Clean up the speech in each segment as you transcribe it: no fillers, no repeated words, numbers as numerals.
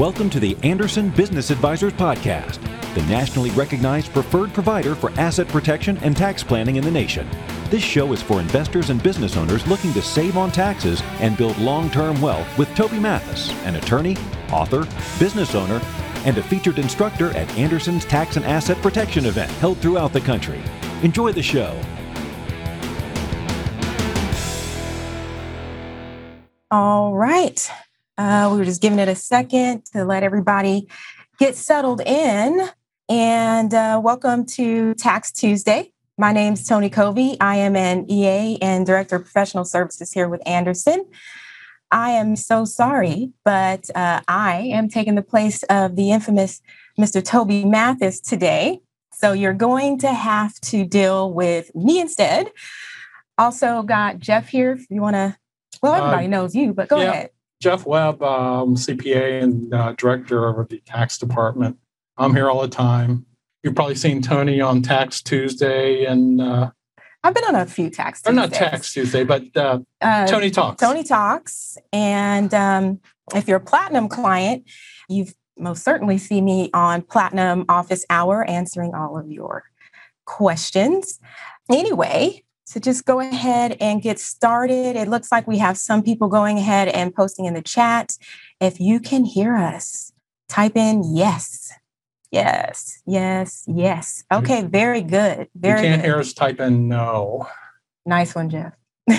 Welcome to the Anderson Business Advisors Podcast, the nationally recognized preferred provider for asset protection and tax planning in the nation. This show is for investors and business owners looking to save on taxes and build long-term wealth with Toby Mathis, an attorney, author, business owner, and a featured instructor at Anderson's Tax and Asset Protection event held throughout the country. Enjoy the show. All right. We were just giving it a second to let everybody get settled in. And welcome to Tax Tuesday. My name's Tony Covey. I am an EA and Director of Professional Services here with Anderson. I am so sorry, but I am taking the place of the infamous Mr. Toby Mathis today. So you're going to have to deal with me instead. Also got Jeff here if you want to. Well, everybody knows you, but go ahead. Jeff Webb, CPA and Director of the Tax Department. I'm here all the time. You've probably seen Tony on Tax Tuesday and... I've been on a few Tax Tuesdays. Or not Tax Tuesday, but Tony Talks. Tony Talks. And if you're a Platinum client, you've most certainly seen me on Platinum Office Hour answering all of your questions. Anyway... So just go ahead and get started. It looks like we have some people going ahead and posting in the chat. If you can hear us, type in yes. Yes, yes, yes. Okay, very good. Very good. You can't hear us, type in no. Nice one, Jeff.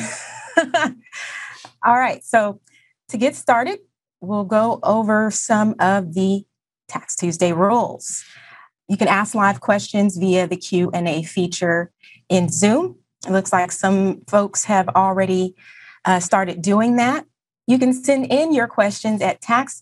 All right, so to get started, we'll go over some of the Tax Tuesday rules. You can ask live questions via the Q&A feature in Zoom. It looks like some folks have already started doing that. You can send in your questions at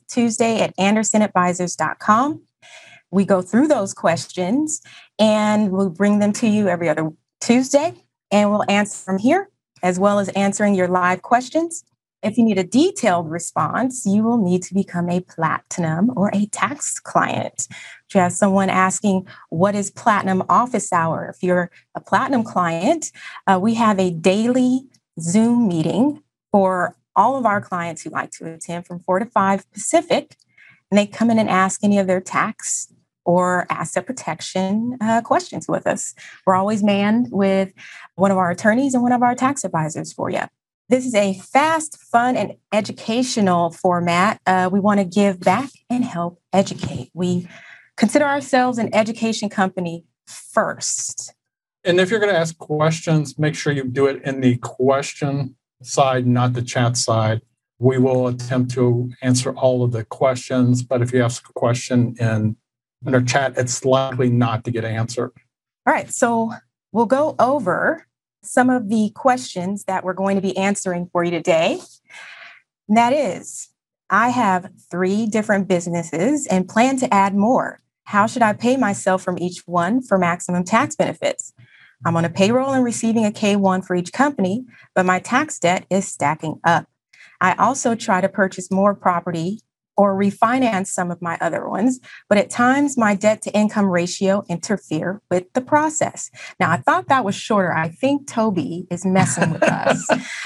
taxtuesday@andersonadvisors.com. We go through those questions and we'll bring them to you every other Tuesday, and we'll answer them here, as well as answering your live questions. If you need a detailed response, you will need to become a Platinum or a tax client. You have someone asking, what is Platinum Office Hour? If you're a Platinum client, we have a daily Zoom meeting for all of our clients who like to attend from 4 to 5 Pacific. And they come in and ask any of their tax or asset protection questions with us. We're always manned with one of our attorneys and one of our tax advisors for you. This is a fast, fun, and educational format. We want to give back and help educate. We consider ourselves an education company first. And if you're going to ask questions, make sure you do it in the question side, not the chat side. We will attempt to answer all of the questions, but if you ask a question in our chat, it's likely not to get answered. All right, so we'll go over some of the questions that we're going to be answering for you today. And that is, I have 3 different businesses and plan to add more. How should I pay myself from each one for maximum tax benefits? I'm on a payroll and receiving a K-1 for each company, but my tax debt is stacking up. I also try to purchase more property or refinance some of my other ones, but at times my debt to income ratio interfere with the process. Now, I thought that was shorter. I think Toby is messing with us.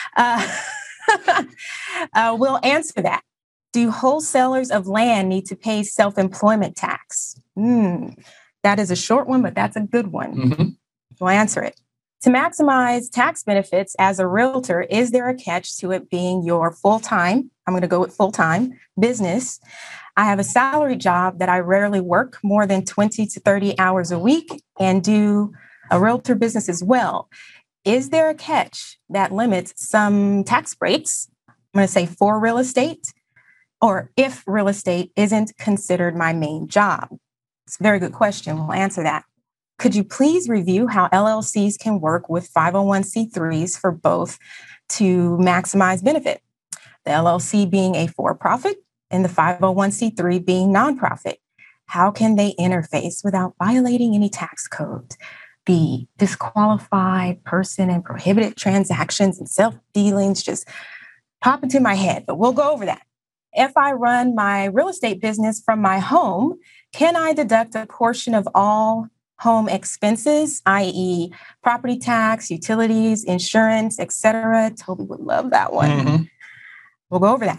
We'll answer that. Do wholesalers of land need to pay self-employment tax? That is a short one, but that's a good one. Mm-hmm. We'll answer it. To maximize tax benefits as a realtor, is there a catch to it being your full-time, I'm going to go with full-time, business? I have a salary job that I rarely work more than 20 to 30 hours a week and do a realtor business as well. Is there a catch that limits some tax breaks? I'm going to say for real estate, or if real estate isn't considered my main job. It's a very good question. We'll answer that. Could you please review how LLCs can work with 501c3s for both to maximize benefit? The LLC being a for-profit and the 501c3 being nonprofit. How can they interface without violating any tax code? The disqualified person and prohibited transactions and self-dealings just pop into my head, but we'll go over that. If I run my real estate business from my home, can I deduct a portion of all home expenses, i.e. property tax, utilities, insurance, etc.? Toby would love that one. Mm-hmm. We'll go over that.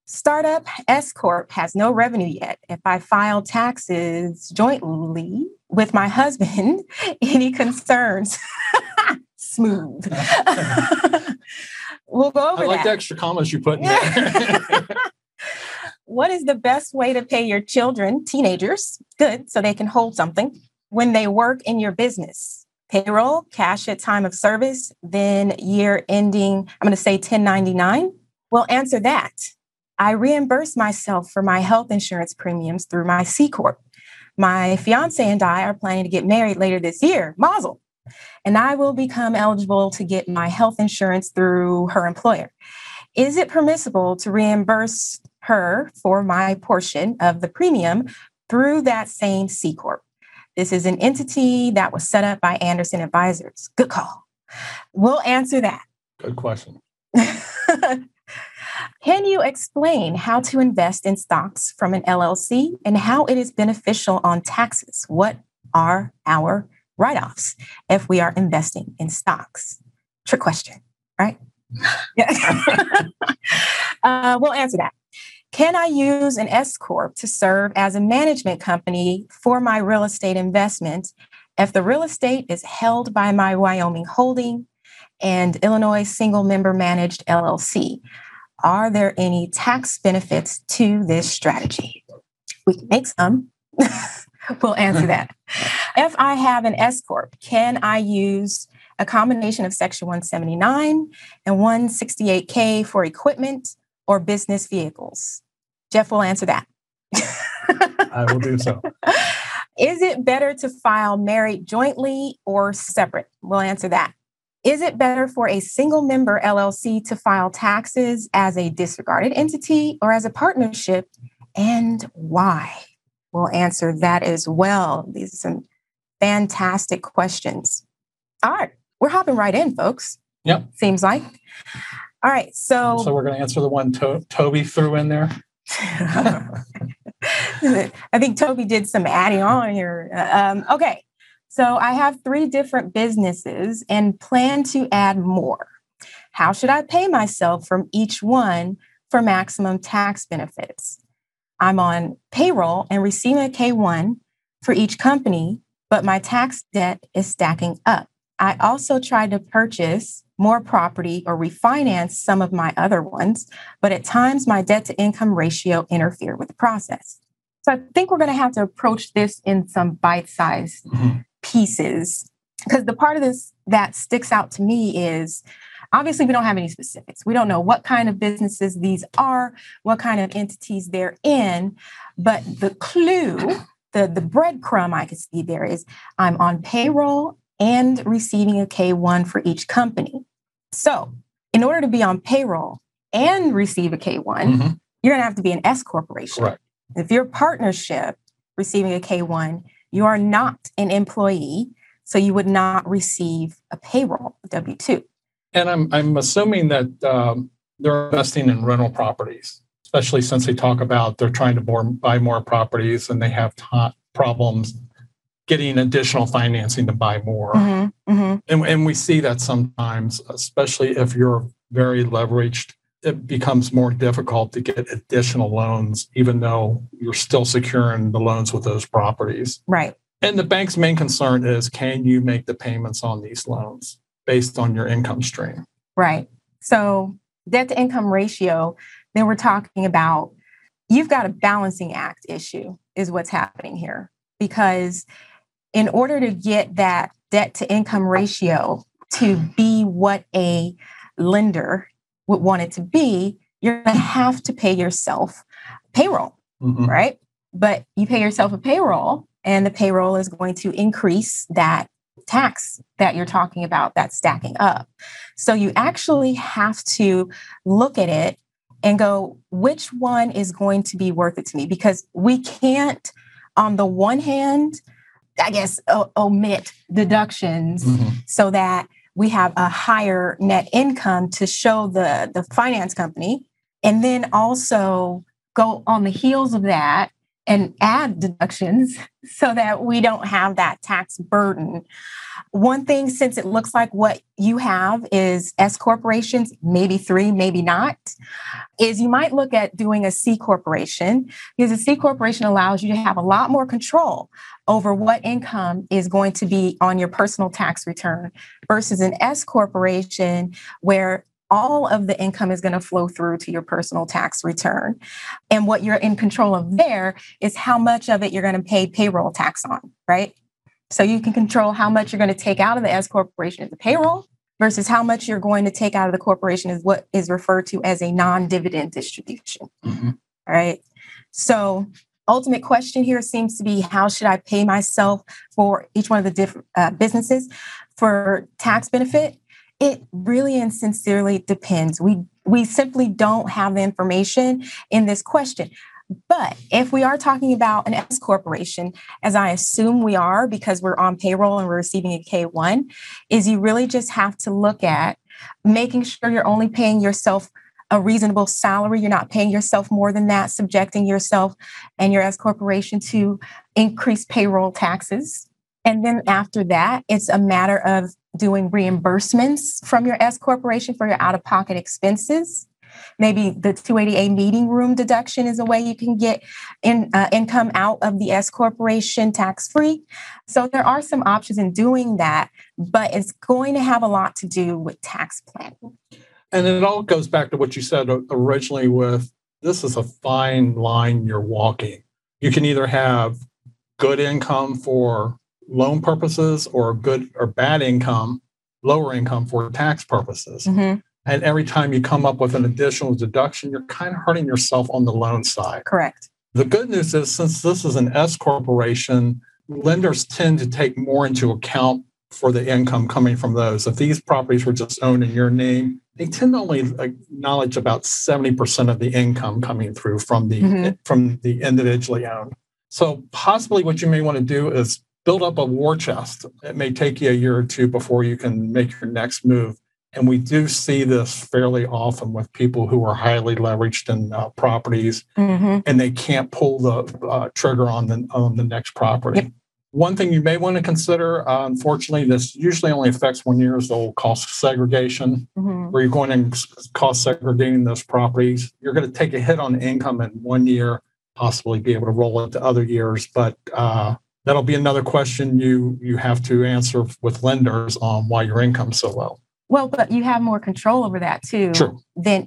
Startup S Corp has no revenue yet. If I file taxes jointly with my husband, any concerns? Smooth. We'll go over I like that. the extra commas you put in there. What is the best way to pay your children, teenagers, good, so they can hold something, when they work in your business? Payroll, cash at time of service, then year ending, I'm going to say 1099. We'll answer that. I reimburse myself for my health insurance premiums through my C Corp. My fiance and I are planning to get married later this year, Mazel, and I will become eligible to get my health insurance through her employer. Is it permissible to reimburse her for my portion of the premium through that same C Corp? This is an entity that was set up by Anderson Advisors. Good call. We'll answer that. Good question. Can you explain how to invest in stocks from an LLC and how it is beneficial on taxes? What are our write-offs if we are investing in stocks? Trick question, right? Yeah. We'll answer that. Can I use an S Corp to serve as a management company for my real estate investment if the real estate is held by my Wyoming holding and Illinois single member managed LLC? Are there any tax benefits to this strategy? We can make some. We'll answer that. If I have an S Corp, can I use a combination of Section 179 and 168K for equipment or business vehicles? Jeff will answer that. I will do so. Is it better to file married jointly or separate? We'll answer that. Is it better for a single member LLC to file taxes as a disregarded entity or as a partnership, and why? We'll answer that as well. These are some fantastic questions. All right, we're hopping right in, folks. Yep. Seems like. All right, so we're going to answer the one Toby threw in there. I think Toby did some adding on here. Okay. So I have 3 different businesses and plan to add more. How should I pay myself from each one for maximum tax benefits? I'm on payroll and receiving a K-1 for each company, but my tax debt is stacking up. I also tried to purchase more property or refinance some of my other ones, but at times my debt to income ratio interfered with the process. So I think we're going to have to approach this in some bite-sized pieces, because the part of this that sticks out to me is obviously we don't have any specifics. We don't know what kind of businesses these are, what kind of entities they're in, but the clue, the breadcrumb I could see there is I'm on payroll and receiving a K-1 for each company. So in order to be on payroll and receive a K-1, you're going to have to be an S corporation. Correct. If you're a partnership receiving a K-1, you are not an employee, so you would not receive a payroll, a W-2. And I'm assuming that they're investing in rental properties, especially since they talk about they're trying to buy more properties and they have problems getting additional financing to buy more. And we see that sometimes, especially if you're very leveraged, it becomes more difficult to get additional loans, even though you're still securing the loans with those properties. Right. And the bank's main concern is, can you make the payments on these loans based on your income stream? Right. So debt to income ratio, then we're talking about, you've got a balancing act issue is what's happening here. Because in order to get that debt to income ratio to be what a lender would want it to be, you're going to have to pay yourself payroll, right? But you pay yourself a payroll, and the payroll is going to increase that tax that you're talking about that's stacking up. So you actually have to look at it and go, which one is going to be worth it to me? Because we can't, on the one hand, I guess, omit deductions so that we have a higher net income to show the finance company, and then also go on the heels of that and add deductions so that we don't have that tax burden. One thing, since it looks like what you have is S corporations, maybe 3, maybe not, is you might look at doing a C corporation, because a C corporation allows you to have a lot more control over what income is going to be on your personal tax return versus an S corporation where all of the income is going to flow through to your personal tax return. And what you're in control of there is how much of it you're going to pay payroll tax on, right? So you can control how much you're going to take out of the S corporation as a payroll versus how much you're going to take out of the corporation is what is referred to as a non-dividend distribution. Mm-hmm. All right. So ultimate question here seems to be, how should I pay myself for each one of the different businesses for tax benefit? It really and sincerely depends. We simply don't have the information in this question. But if we are talking about an S corporation, as I assume we are because we're on payroll and we're receiving a K-1, is you really just have to look at making sure you're only paying yourself a reasonable salary. You're not paying yourself more than that, subjecting yourself and your S corporation to increased payroll taxes. And then after that, it's a matter of doing reimbursements from your S corporation for your out-of-pocket expenses. Maybe the 280A meeting room deduction is a way you can get income out of the S corporation tax-free. So there are some options in doing that, but it's going to have a lot to do with tax planning. And it all goes back to what you said originally with, this is a fine line you're walking. You can either have good income for loan purposes or good or bad income, lower income for tax purposes. Mm-hmm. And every time you come up with an additional deduction, you're kind of hurting yourself on the loan side. Correct. The good news is, since this is an S corporation, lenders tend to take more into account for the income coming from those. If these properties were just owned in your name, they tend to only acknowledge about 70% of the income coming through from the individually owned. So possibly what you may want to do is build up a war chest. It may take you a year or two before you can make your next move. And we do see this fairly often with people who are highly leveraged in properties, and they can't pull the trigger on the next property. Yep. One thing you may want to consider, unfortunately, this usually only affects 1 year, is the old cost segregation, where you're going and cost segregating those properties. You're going to take a hit on income in 1 year, possibly be able to roll it to other years, but that'll be another question you have to answer with lenders on why your income's so low. Well, but you have more control over that too. True. Than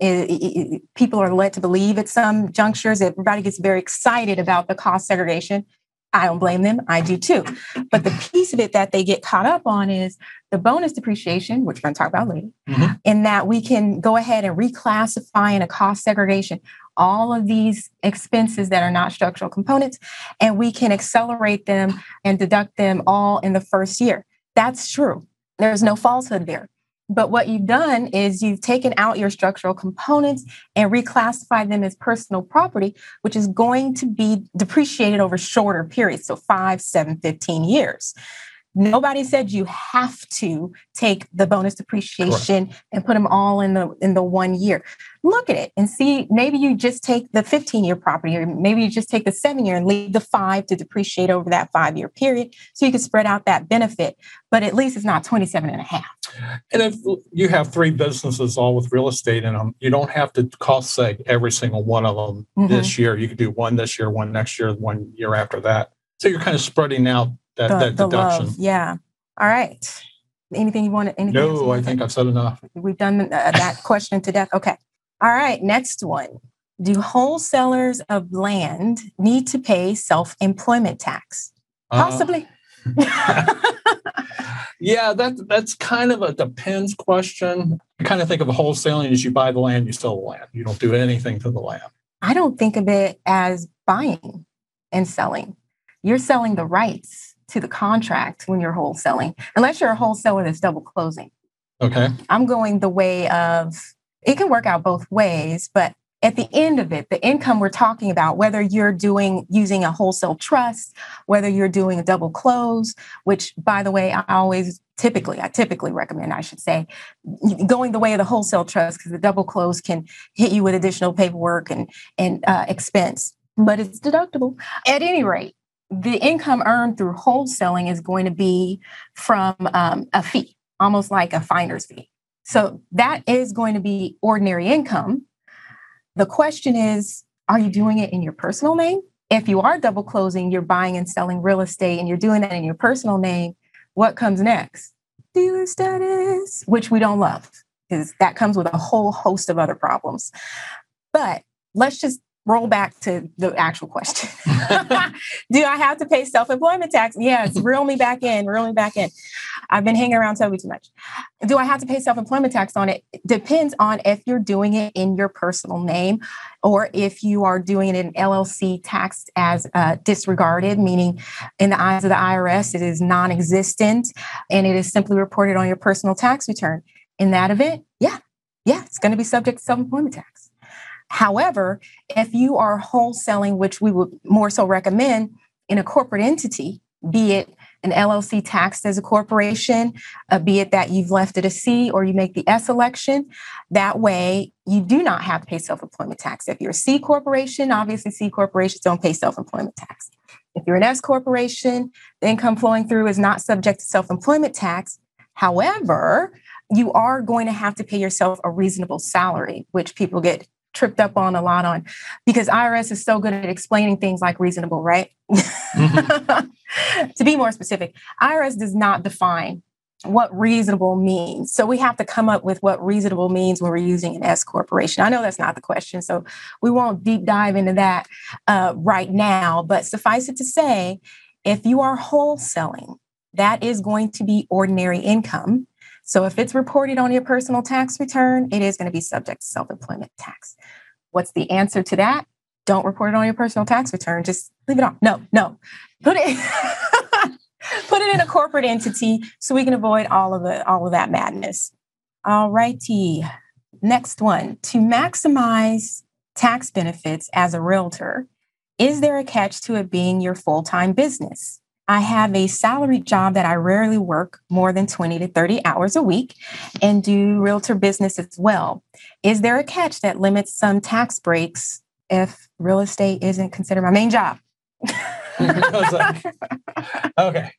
people are led to believe at some junctures. Everybody gets very excited about the cost segregation. I don't blame them. I do too. But the piece of it that they get caught up on is the bonus depreciation, which we're going to talk about later, in that we can go ahead and reclassify in a cost segregation all of these expenses that are not structural components, and we can accelerate them and deduct them all in the first year. That's true. There's no falsehood there. But what you've done is you've taken out your structural components and reclassified them as personal property, which is going to be depreciated over shorter periods. So 5, 7, 15 years. Nobody said you have to take the bonus depreciation Correct. And put them all in the 1 year. Look at it and see, maybe you just take the 15-year property, or maybe you just take the 7-year and leave the 5 to depreciate over that 5-year period. So you can spread out that benefit, but at least it's not 27 and a half. And if you have 3 businesses all with real estate in them, you don't have to cost seg every single one of them this year. You could do one this year, one next year, 1 year after that. So you're kind of spreading out that deduction. Love. Yeah. All right. Anything you want? No, I think I've said enough. We've done that question to death. Okay. All right. Next one. Do wholesalers of land need to pay self-employment tax? Possibly. Yeah, that's kind of a depends question. I kind of think of wholesaling as you buy the land, you sell the land. You don't do anything to the land. I don't think of it as buying and selling. You're selling the rights to the contract when you're wholesaling, unless you're a wholesaler that's double closing. Okay. I'm going the way of, it can work out both ways, but at the end of it, the income we're talking about, whether you're using a wholesale trust, whether you're doing a double close, which, by the way, I typically recommend, I should say, going the way of the wholesale trust, because the double close can hit you with additional paperwork and expense. but it's deductible. At any rate, the income earned through wholesaling is going to be from a fee, almost like a finder's fee. So that is going to be ordinary income. The question is, are you doing it in your personal name? If you are double closing, you're buying and selling real estate and you're doing that in your personal name, what comes next? Dealer status, which we don't love because that comes with a whole host of other problems. But let's just roll back to the actual question. Do I have to pay self-employment tax? Yes, reel me back in. I've been hanging around Toby too much. Do I have to pay self-employment tax on it? Depends on if you're doing it in your personal name or if you are doing it in LLC taxed as disregarded, meaning in the eyes of the IRS, it is non-existent and it is simply reported on your personal tax return. In that event, yeah, it's going to be subject to self-employment tax. However, if you are wholesaling, which we would more so recommend in a corporate entity, be it an LLC taxed as a corporation, be it that you've left it a C or you make the S election, that way you do not have to pay self-employment tax. If you're a C corporation, obviously C corporations don't pay self-employment tax. If you're an S corporation, the income flowing through is not subject to self-employment tax. However, you are going to have to pay yourself a reasonable salary, which people get tripped up on a lot on because IRS is so good at explaining things like reasonable, right? Mm-hmm. To be more specific, IRS does not define what reasonable means. So we have to come up with what reasonable means when we're using an S corporation. I know that's not the question, so we won't deep dive into that right now, but suffice it to say, if you are wholesaling, that is going to be ordinary income. So if it's reported on your personal tax return, it is going to be subject to self-employment tax. What's the answer to that? Don't report it on your personal tax return. Just leave it on. No. Put it in a corporate entity so we can avoid all of that madness. All righty. Next one. To maximize tax benefits as a realtor, is there a catch to it being your full-time business? I have a salaried job that I rarely work more than 20 to 30 hours a week and do realtor business as well. Is there a catch that limits some tax breaks if real estate isn't considered my main job? Okay.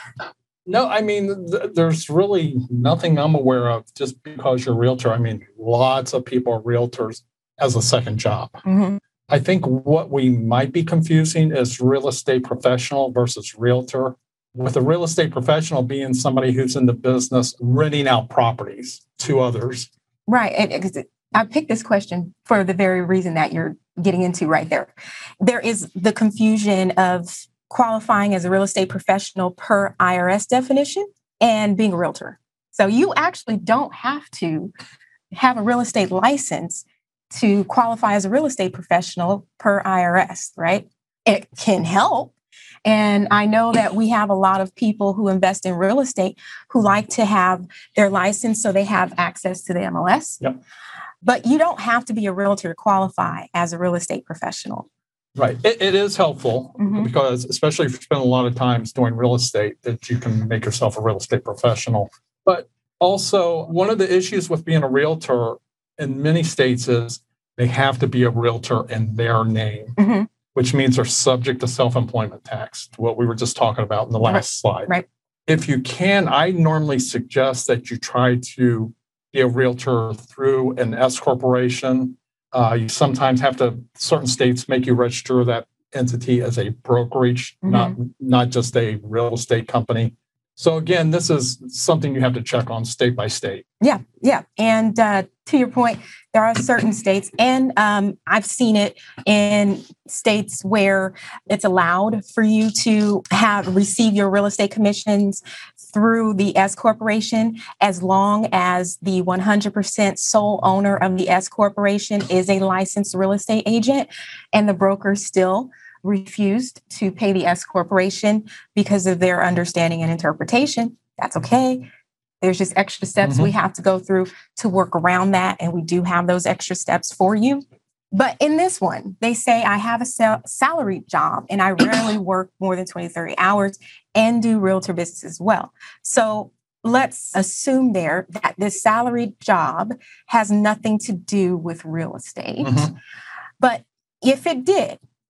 No, I mean, there's really nothing I'm aware of just because you're a realtor. I mean, lots of people are realtors as a second job. Mm-hmm. I think what we might be confusing is real estate professional versus realtor, with a real estate professional being somebody who's in the business renting out properties to others. Right. And I picked this question for the very reason that you're getting into right there. There is the confusion of qualifying as a real estate professional per IRS definition and being a realtor. So you actually don't have to have a real estate license to qualify as a real estate professional per IRS, right? It can help. And I know that we have a lot of people who invest in real estate who like to have their license so they have access to the MLS. Yep. But you don't have to be a realtor to qualify as a real estate professional. Right. It is helpful because especially if you spend a lot of time doing real estate, that you can make yourself a real estate professional. But also, one of the issues with being a realtor in many states is they have to be a realtor in their name, which means they're subject to self-employment tax, what we were just talking about in the last slide. Right. If you can, I normally suggest that you try to be a realtor through an S corporation. You sometimes have to, certain states make you register that entity as a brokerage, not just a real estate company. So again, this is something you have to check on state by state. Yeah. And to your point, there are certain states, and I've seen it in states where it's allowed for you to receive your real estate commissions through the S corporation, as long as the 100% sole owner of the S corporation is a licensed real estate agent, and the broker still refused to pay the S corporation because of their understanding and interpretation. That's okay. There's just extra steps we have to go through to work around that. And we do have those extra steps for you. But in this one, they say I have a salaried job and I rarely work more than 20, 30 hours and do realtor business as well. So let's assume there that this salaried job has nothing to do with real estate. But if it did,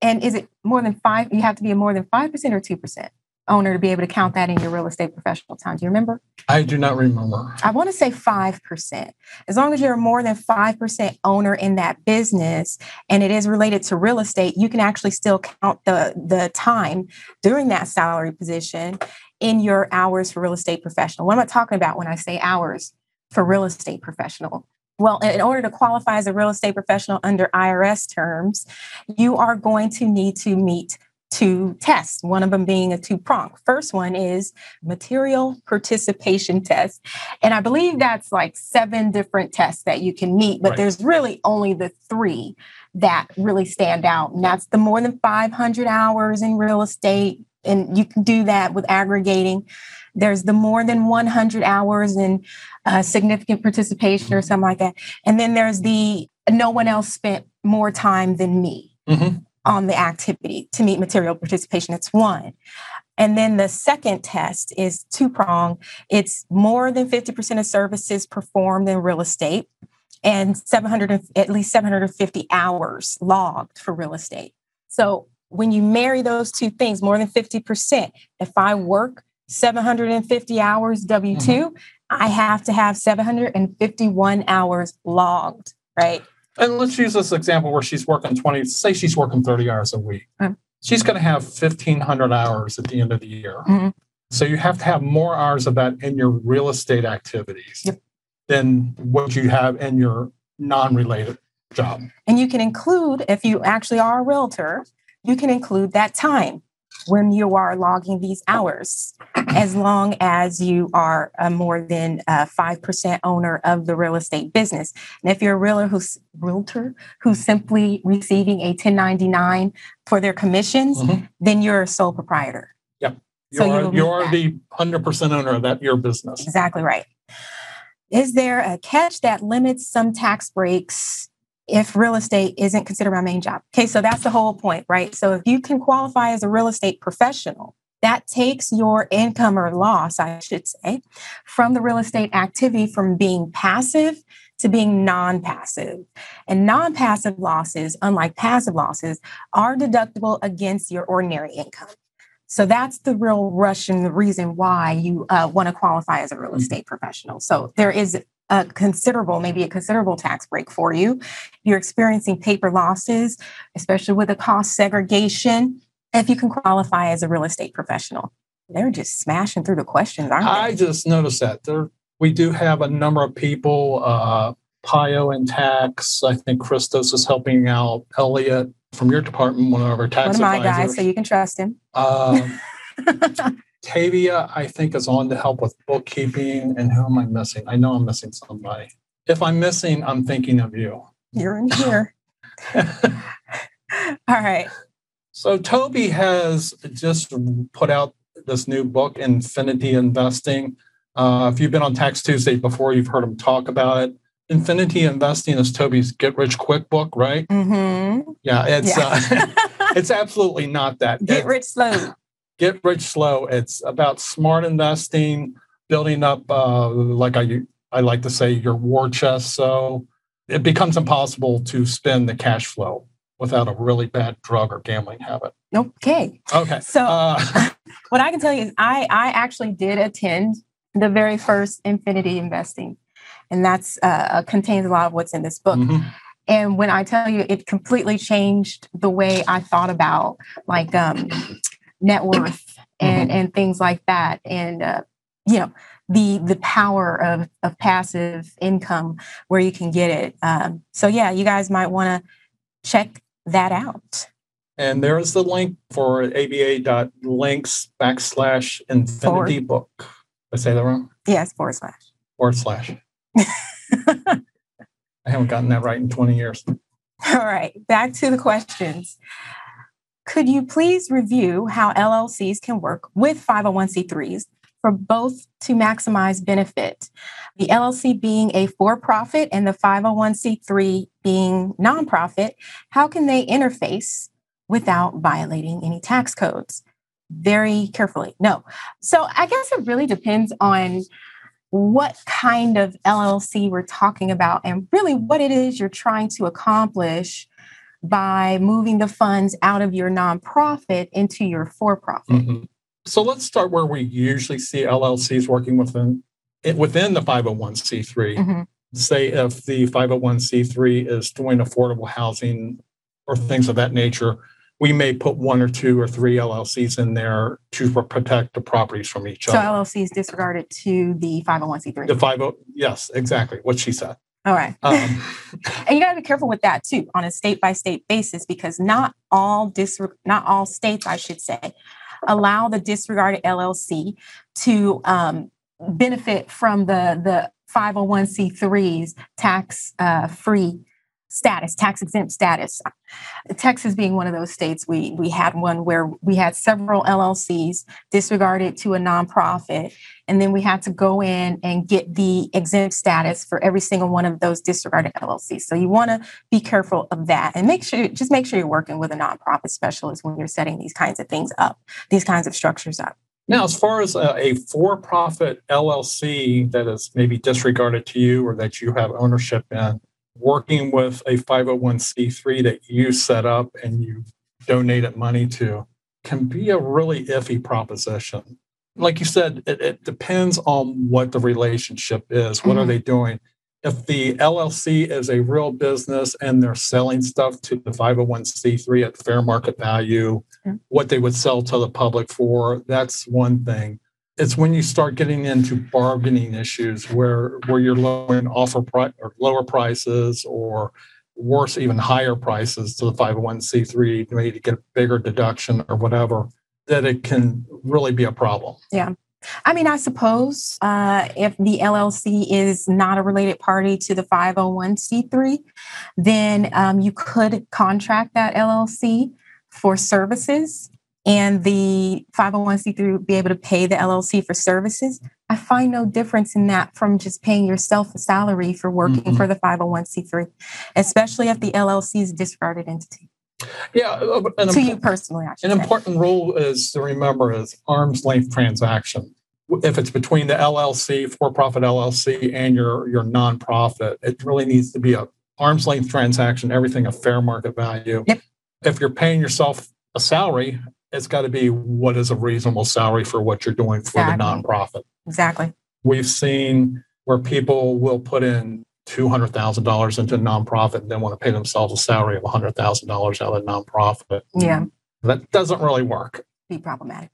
And is it more than 5? You have to be a more than 5% or 2% owner to be able to count that in your real estate professional time. Do you remember? I do not remember. I want to say 5%. As long as you're more than 5% owner in that business and it is related to real estate, you can actually still count the time during that salary position in your hours for real estate professional. What am I talking about when I say hours for real estate professional? Well, in order to qualify as a real estate professional under IRS terms, you are going to need to meet 2 tests, one of them being a 2-prong. First one is material participation test. And I believe that's like 7 different tests that you can meet, but there's really only the 3 that really stand out. And that's the more than 500 hours in real estate. And you can do that with aggregating. There's the more than 100 hours in significant participation or something like that. And then there's the no one else spent more time than me. On the activity to meet material participation. It's 1. And then the second test is 2-prong. It's more than 50% of services performed in real estate and at least 750 hours logged for real estate. So when you marry those 2 things, more than 50%, if I work 750 hours W-2, I have to have 751 hours logged, right? And let's use this example where she's working say she's working 30 hours a week. She's going to have 1,500 hours at the end of the year. So you have to have more hours of that in your real estate activities than what you have in your non-related job. And you can include, if you actually are a realtor, you can include that time when you are logging these hours, as long as you are a more than 5% owner of the real estate business. And if you're a realtor who's simply receiving a 1099 for their commissions, then you're a sole proprietor. Yep. You're the 100% owner of your business. Exactly right. Is there a catch that limits some tax breaks if real estate isn't considered my main job? Okay, so that's the whole point, right? So if you can qualify as a real estate professional, that takes your income or loss, I should say, from the real estate activity from being passive to being non-passive. And non-passive losses, unlike passive losses, are deductible against your ordinary income. So that's the real rush and the reason why you want to qualify as a real estate professional. So there is a considerable tax break for you. You're experiencing paper losses, especially with the cost segregation. If you can qualify as a real estate professional, they're just smashing through the questions, aren't they? I just noticed that we do have a number of people, Pio and Tax. I think Christos is helping out. Elliot from your department, one of our tax advisors. One of my guys, so you can trust him. Tavia, I think, is on to help with bookkeeping. And who am I missing? I know I'm missing somebody. If I'm missing, I'm thinking of you. You're in here. All right. So Toby has just put out this new book, Infinity Investing. If you've been on Tax Tuesday before, you've heard him talk about it. Infinity Investing is Toby's Get Rich Quick book, right? Yeah, it's absolutely not that. Get Rich Slow. Get Rich Slow. It's about smart investing, building up, like I like to say, your war chest. So it becomes impossible to spend the cash flow without a really bad drug or gambling habit. Okay. So what I can tell you is I actually did attend the very first Infinity Investing. And that's contains a lot of what's in this book. And when I tell you, it completely changed the way I thought about like net worth and things like that. And, the power of passive income where you can get it. So yeah, you guys might want to check that out. And there is the link for aba.links/infinity book. Did I say that wrong? Yes, // I haven't gotten that right in 20 years. All right, back to the questions. Could you please review how LLCs can work with 501c3s for both to maximize benefit? The LLC being a for-profit and the 501c3 being nonprofit, how can they interface without violating any tax codes? Very carefully. No. So I guess it really depends on what kind of LLC we're talking about and really what it is you're trying to accomplish by moving the funds out of your nonprofit into your for-profit. Mm-hmm. So let's start where we usually see LLCs working within the 501c3. Mm-hmm. Say if the 501c3 is doing affordable housing or things of that nature, we may put 1 or 2 or 3 LLCs in there to protect the properties from each other. So LLC is disregarded to the 501c3. The yes, exactly what she said. All right. And you got to be careful with that too, on a state-by-state basis, because not all states, I should say, allow the disregarded LLC to benefit from the 501c3's tax-free status, tax-exempt status. Texas being one of those states, we had one where we had several LLCs disregarded to a nonprofit, and then we had to go in and get the exempt status for every single one of those disregarded LLCs. So you want to be careful of that, and make sure you're working with a nonprofit specialist when you're setting these kinds of things up, these kinds of structures up. Now, as far as a for-profit LLC that is maybe disregarded to you or that you have ownership in, working with a 501c3 that you set up and you donated money to can be a really iffy proposition. Like you said, it depends on what the relationship is. What are they doing? If the LLC is a real business and they're selling stuff to the 501c3 at fair market value, what they would sell to the public for, that's one thing. It's when you start getting into bargaining issues where you're lowering lower prices, or worse, even higher prices to the 501c3, maybe to get a bigger deduction or whatever, that it can really be a problem. Yeah. I mean, I suppose if the LLC is not a related party to the 501c3, then you could contract that LLC for services, and the 501c3 would be able to pay the LLC for services. I find no difference in that from just paying yourself a salary for working for the 501c3, especially if the LLC is a disregarded entity. Yeah. To you personally, I should say. Important rule is to remember is arm's length transaction. If it's between the LLC, for-profit LLC, and your nonprofit, it really needs to be a arm's length transaction, everything a fair market value. Yep. If you're paying yourself a salary, it's got to be what is a reasonable salary for what you're doing for the nonprofit. Exactly. We've seen where people will put in $200,000 into a nonprofit and then want to pay themselves a salary of $100,000 out of the nonprofit. Yeah. That doesn't really work. Be problematic.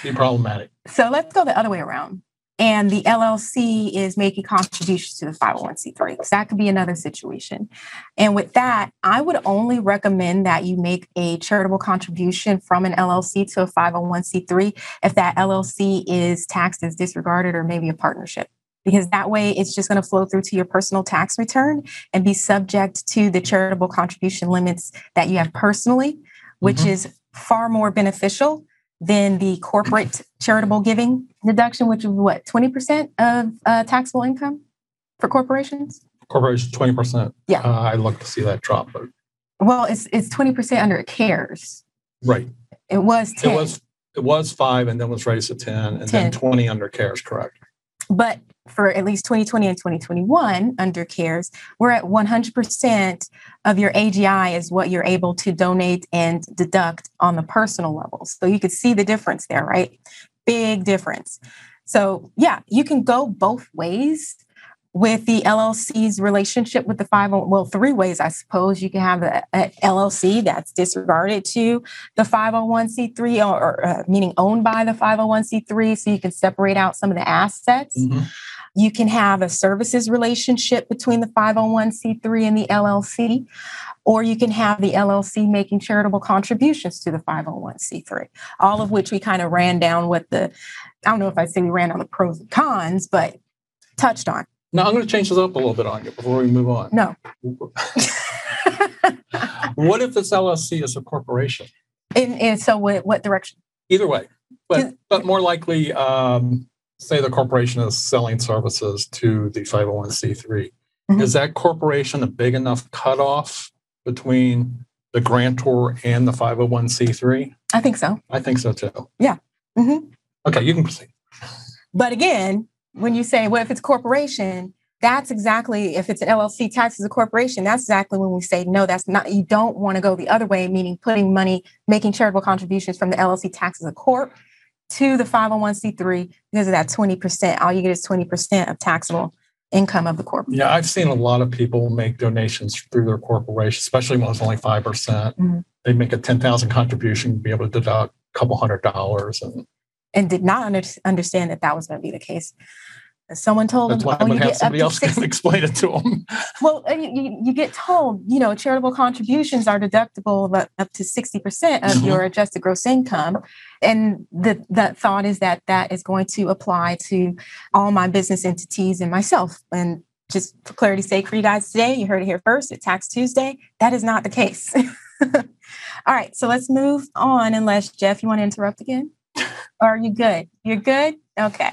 So let's go the other way around. And the LLC is making contributions to the 501c3. So that could be another situation. And with that, I would only recommend that you make a charitable contribution from an LLC to a 501c3 if that LLC is taxed as disregarded or maybe a partnership. Because that way it's just going to flow through to your personal tax return and be subject to the charitable contribution limits that you have personally, which is far more beneficial than the corporate charitable giving deduction, which is 20% of taxable income for corporations? Corporations, 20%. Yeah. I'd like to see that drop. But... Well, it's 20% under CARES. Right. It was 10. It was 5 and then was raised to 10 and then 20 under CARES, correct. But for at least 2020 and 2021 under CARES, we're at 100% of your AGI is what you're able to donate and deduct on the personal level. So you could see the difference there, right? Big difference. So yeah, you can go both ways with the LLC's relationship with the 501. Well, 3 ways, I suppose. You can have an LLC that's disregarded to the 501c3 or meaning owned by the 501c3. So you can separate out some of the assets. You can have a services relationship between the 501c3 and the LLC, or you can have the LLC making charitable contributions to the 501c3, all of which we kind of ran down with I don't know if I'd say we ran down the pros and cons, but touched on. Now, I'm going to change this up a little bit on you before we move on. No. What if this LLC is a corporation? And so what direction? Either way, but more likely, say the corporation is selling services to the 501c3. Is that corporation a big enough cutoff between the grantor and the 501c3? I think so. I think so too. Yeah. Okay, you can proceed. But again, when you say, well, if it's a corporation, That's exactly, if it's an LLC taxed as a corporation, that's exactly when we say, no, that's not, you don't want to go the other way, meaning putting money, making charitable contributions from the LLC tax as a corp to the 501c3 because of that 20%. All you get is 20% of taxable income of the corporation. Yeah, I've seen a lot of people make donations through their corporation, especially when it's only 5%. Mm-hmm. They make a 10,000 contribution, be able to deduct a couple $100s. And did not understand that was going to be the case. Someone told them, that's why I would have somebody else explain it to them. Well, you get told, charitable contributions are deductible up to 60% of your adjusted gross income. And the thought is that is going to apply to all my business entities and myself. And just for clarity's sake for you guys today, you heard it here first at Tax Tuesday. That is not the case. All right, so let's move on, unless, Jeff, you want to interrupt again? Or are you good? You're good? Okay.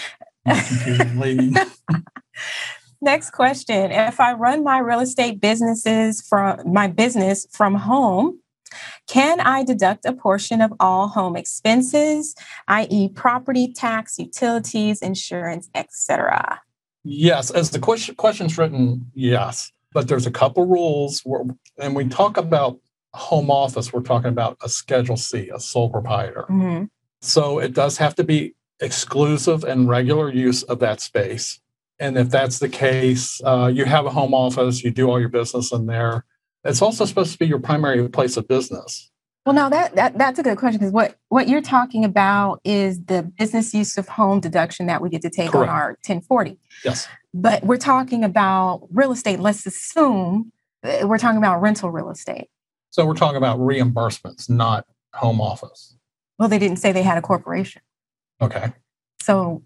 Next question. If I run my real estate business from home, can I deduct a portion of all home expenses, i.e. property tax, utilities, insurance, etc.? Yes. As the question's written, yes. But there's a couple rules. And we talk about home office, we're talking about a Schedule C, a sole proprietor. Mm-hmm. So it does have to be exclusive and regular use of that space. And if that's the case, you have a home office, you do all your business in there. It's also supposed to be your primary place of business. Well, now that's a good question, because what you're talking about is the business use of home deduction that we get to take Correct. On our 1040. Yes. But we're talking about real estate. Let's assume we're talking about rental real estate. So we're talking about reimbursements, not home office. Well, they didn't say they had a corporation. Okay. So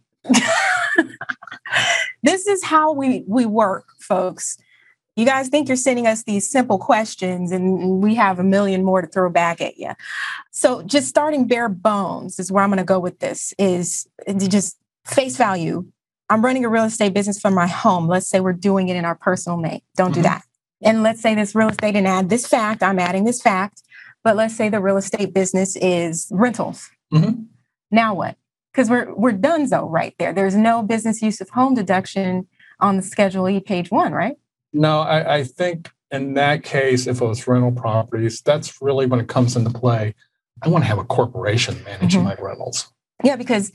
this is how we work, folks. You guys think you're sending us these simple questions and we have a million more to throw back at you. So just starting bare bones is where I'm going to go with this, is just face value. I'm running a real estate business from my home. Let's say we're doing it in our personal name. Don't do that. And let's say this real estate, and add this fact, I'm adding this fact, but let's say the real estate business is rentals. Mm-hmm. Now what? Because we're donezo right there. There's no business use of home deduction on the Schedule E, page 1, right? No, I think in that case, if it was rental properties, that's really when it comes into play. I want to have a corporation managing my rentals. Yeah, because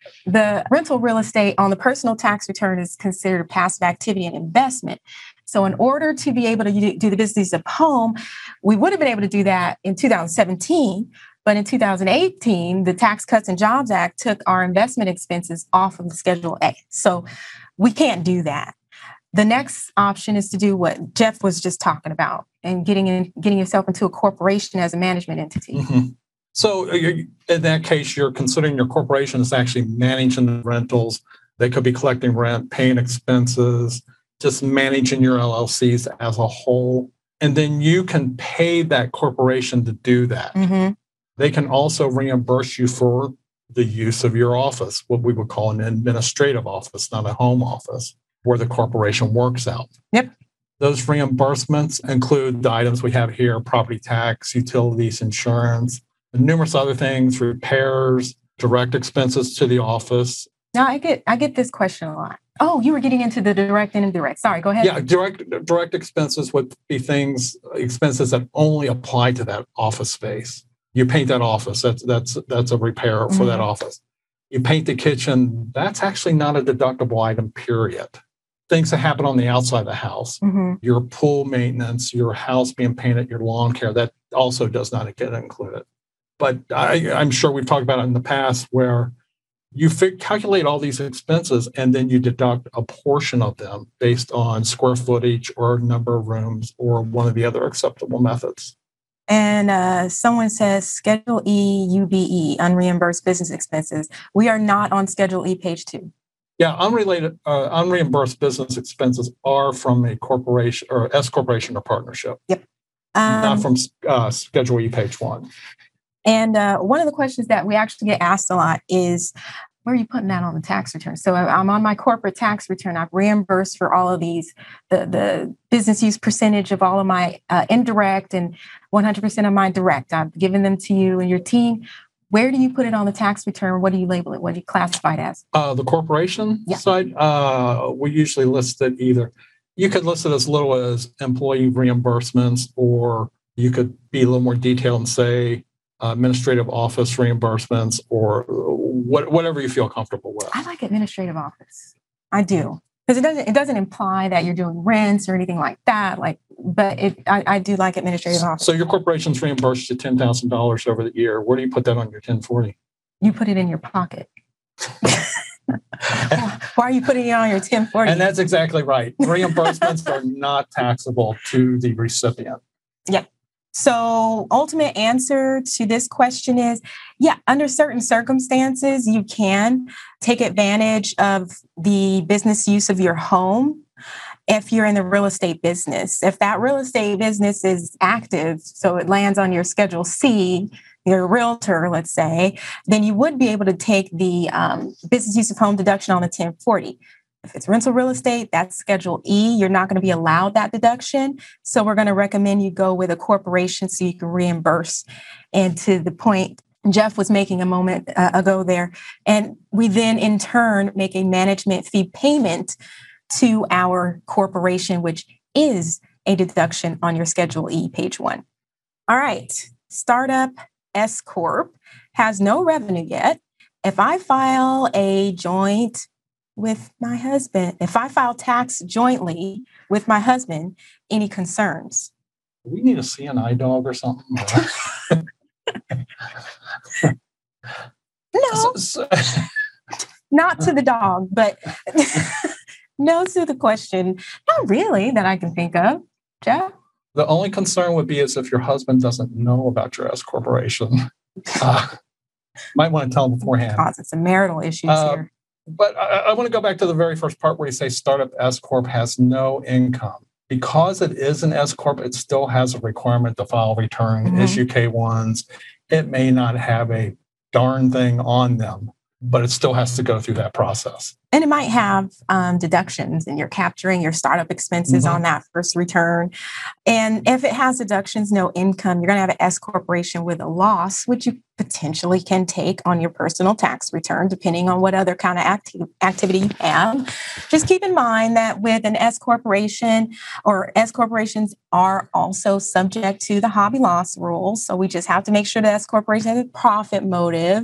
the rental real estate on the personal tax return is considered a passive activity and investment. So in order to be able to do the business of home, we would have been able to do that in 2017. But in 2018, the Tax Cuts and Jobs Act took our investment expenses off of the Schedule A. So we can't do that. The next option is to do what Jeff was just talking about, and getting yourself into a corporation as a management entity. Mm-hmm. So in that case, you're considering your corporation is actually managing the rentals. They could be collecting rent, paying expenses, just managing your LLCs as a whole. And then you can pay that corporation to do that. Mm-hmm. They can also reimburse you for the use of your office, what we would call an administrative office, not a home office, where the corporation works out. Yep. Those reimbursements include the items we have here: property tax, utilities, insurance, and numerous other things, repairs, direct expenses to the office. Now, I get this question a lot. Oh, you were getting into the direct and indirect. Sorry, go ahead. Yeah, direct expenses would be expenses that only apply to that office space. You paint that office, that's a repair for that office. You paint the kitchen, that's actually not a deductible item, period. Things that happen on the outside of the house, your pool maintenance, your house being painted, your lawn care, that also does not get included. But I'm sure we've talked about it in the past, where you calculate all these expenses and then you deduct a portion of them based on square footage or number of rooms or one of the other acceptable methods. And someone says Schedule E, UBE, unreimbursed business expenses. We are not on Schedule E, page 2. Yeah, unreimbursed business expenses are from a corporation or S corporation or partnership. Yep. Not from Schedule E, page 1. And one of the questions that we actually get asked a lot is, where are you putting that on the tax return? So I'm on my corporate tax return. I've reimbursed for all of these, the business use percentage of all of my indirect and 100% of my direct. I've given them to you and your team. Where do you put it on the tax return? What do you label it? What do you classify it as? The corporation side, we usually list it either. You could list it as little as employee reimbursements, or you could be a little more detailed and say administrative office reimbursements, or whatever you feel comfortable with. I like administrative office. I do. Because it doesn't imply that you're doing rents or anything like that. But I do like administrative office. So your corporation's reimbursed you $10,000 over the year. Where do you put that on your 1040? You put it in your pocket. Why are you putting it on your 1040? And that's exactly right. Reimbursements are not taxable to the recipient. Yep. So ultimate answer to this question is, under certain circumstances, you can take advantage of the business use of your home if you're in the real estate business. If that real estate business is active, so it lands on your Schedule C, you're a realtor, let's say, then you would be able to take the business use of home deduction on the 1040. If it's rental real estate, that's Schedule E. You're not going to be allowed that deduction. So we're going to recommend you go with a corporation so you can reimburse. And to the point Jeff was making a moment ago there, and we then in turn make a management fee payment to our corporation, which is a deduction on your Schedule E, page 1. All right. Startup S Corp has no revenue yet. If I file a joint with my husband, if I file tax jointly with my husband, any concerns? We need a CNI dog or something. No, not to the dog, but no to the question. Not really that I can think of. Jeff? The only concern would be is if your husband doesn't know about your S corporation. Might want to tell him beforehand. Causes some marital issues here. But I want to go back to the very first part where you say startup S Corp has no income. Because it is an S Corp, it still has a requirement to file return, issue K-1s. It may not have a darn thing on them, but it still has to go through that process. And it might have deductions, and you're capturing your startup expenses on that first return. And if it has deductions, no income, you're going to have an S corporation with a loss, which you potentially can take on your personal tax return, depending on what other kind of activity you have. Just keep in mind that with an S corporation, or S corporations are also subject to the hobby loss rules. So we just have to make sure the S corporation has a profit motive.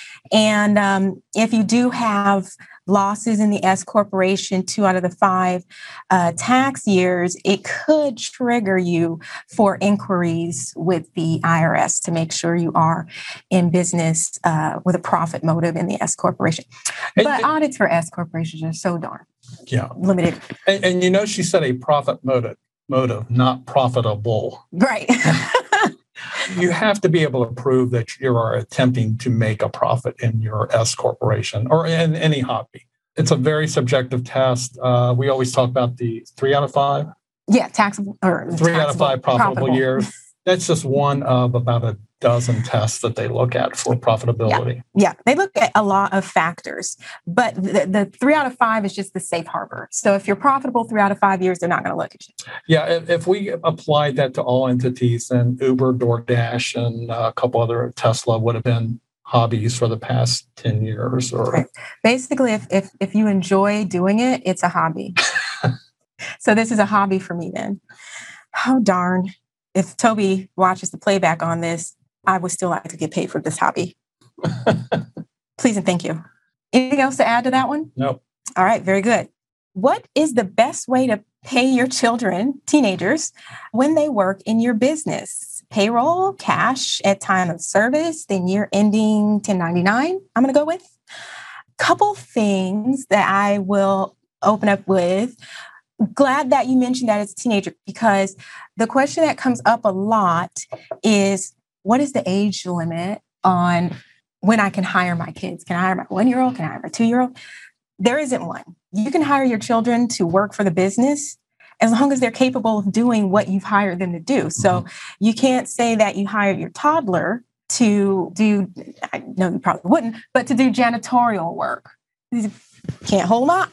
And if you do have losses in the S corporation 2 out of the 5 tax years, it could trigger you for inquiries with the IRS to make sure you are in business with a profit motive in the S corporation. But audits for S corporations are so darn limited. And she said a profit motive, not profitable. Right. You have to be able to prove that you are attempting to make a profit in your S corporation or in any hobby. It's a very subjective test. We always talk about the 3 out of 5. Yeah, taxable or 3 out of 5 profitable years. That's just one of about a dozen tests that they look at for profitability. Yeah, they look at a lot of factors, but the 3 out of 5 is just the safe harbor. So if you're profitable 3 out of 5 years, they're not going to look at you. Yeah, if we applied that to all entities, then Uber, DoorDash, and a couple other, Tesla would have been hobbies for the past 10 years. Or right. Basically, if you enjoy doing it, it's a hobby. So this is a hobby for me then. Oh, darn. If Toby watches the playback on this, I would still like to get paid for this hobby. Please and thank you. Anything else to add to that one? Nope. All right, very good. What is the best way to pay your children, teenagers, when they work in your business? Payroll, cash at time of service, then year ending 1099, I'm going to go with. Couple things that I will open up with. Glad that you mentioned that as a teenager, because the question that comes up a lot is, what is the age limit on when I can hire my kids? Can I hire my 1-year-old? Can I hire my 2-year-old? There isn't one. You can hire your children to work for the business as long as they're capable of doing what you've hired them to do. So you can't say that you hired your toddler to do, I know you probably wouldn't, but to do janitorial work. You can't hold up,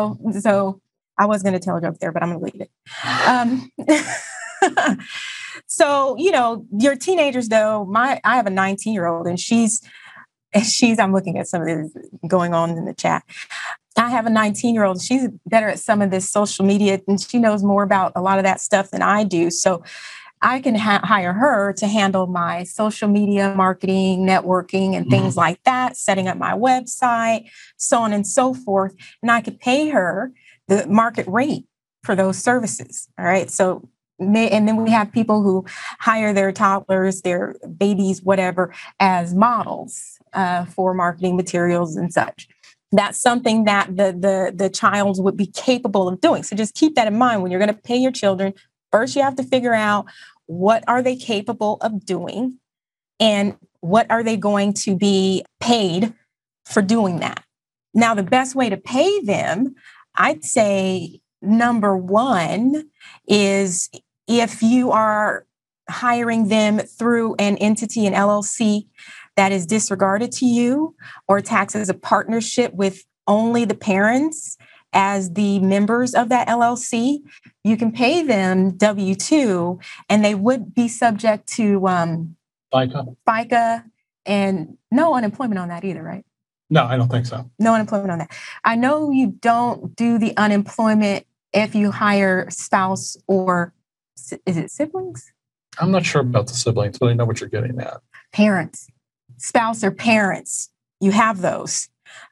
so I was going to tell a joke there, but I'm going to leave it. So, your teenagers though, I have a 19-year-old and she's, I'm looking at some of this going on in the chat. I have a 19-year-old. She's better at some of this social media and she knows more about a lot of that stuff than I do. So I can hire her to handle my social media marketing, networking, and things like that, setting up my website, so on and so forth. And I could pay her the market rate for those services. All right. So, and then we have people who hire their toddlers, their babies, whatever, as models for marketing materials and such. That's something that the child would be capable of doing. So just keep that in mind when you're going to pay your children. First, you have to figure out what are they capable of doing and what are they going to be paid for doing that. Now, the best way to pay them, I'd say number one is if you are hiring them through an entity, an LLC that is disregarded to you or taxed as a partnership with only the parents as the members of that LLC, you can pay them W-2 and they would be subject to FICA and no unemployment on that either, right? No, I don't think so. No unemployment on that. I know you don't do the unemployment if you hire spouse or is it siblings? I'm not sure about the siblings, but I know what you're getting at. Parents, spouse or parents, you have those.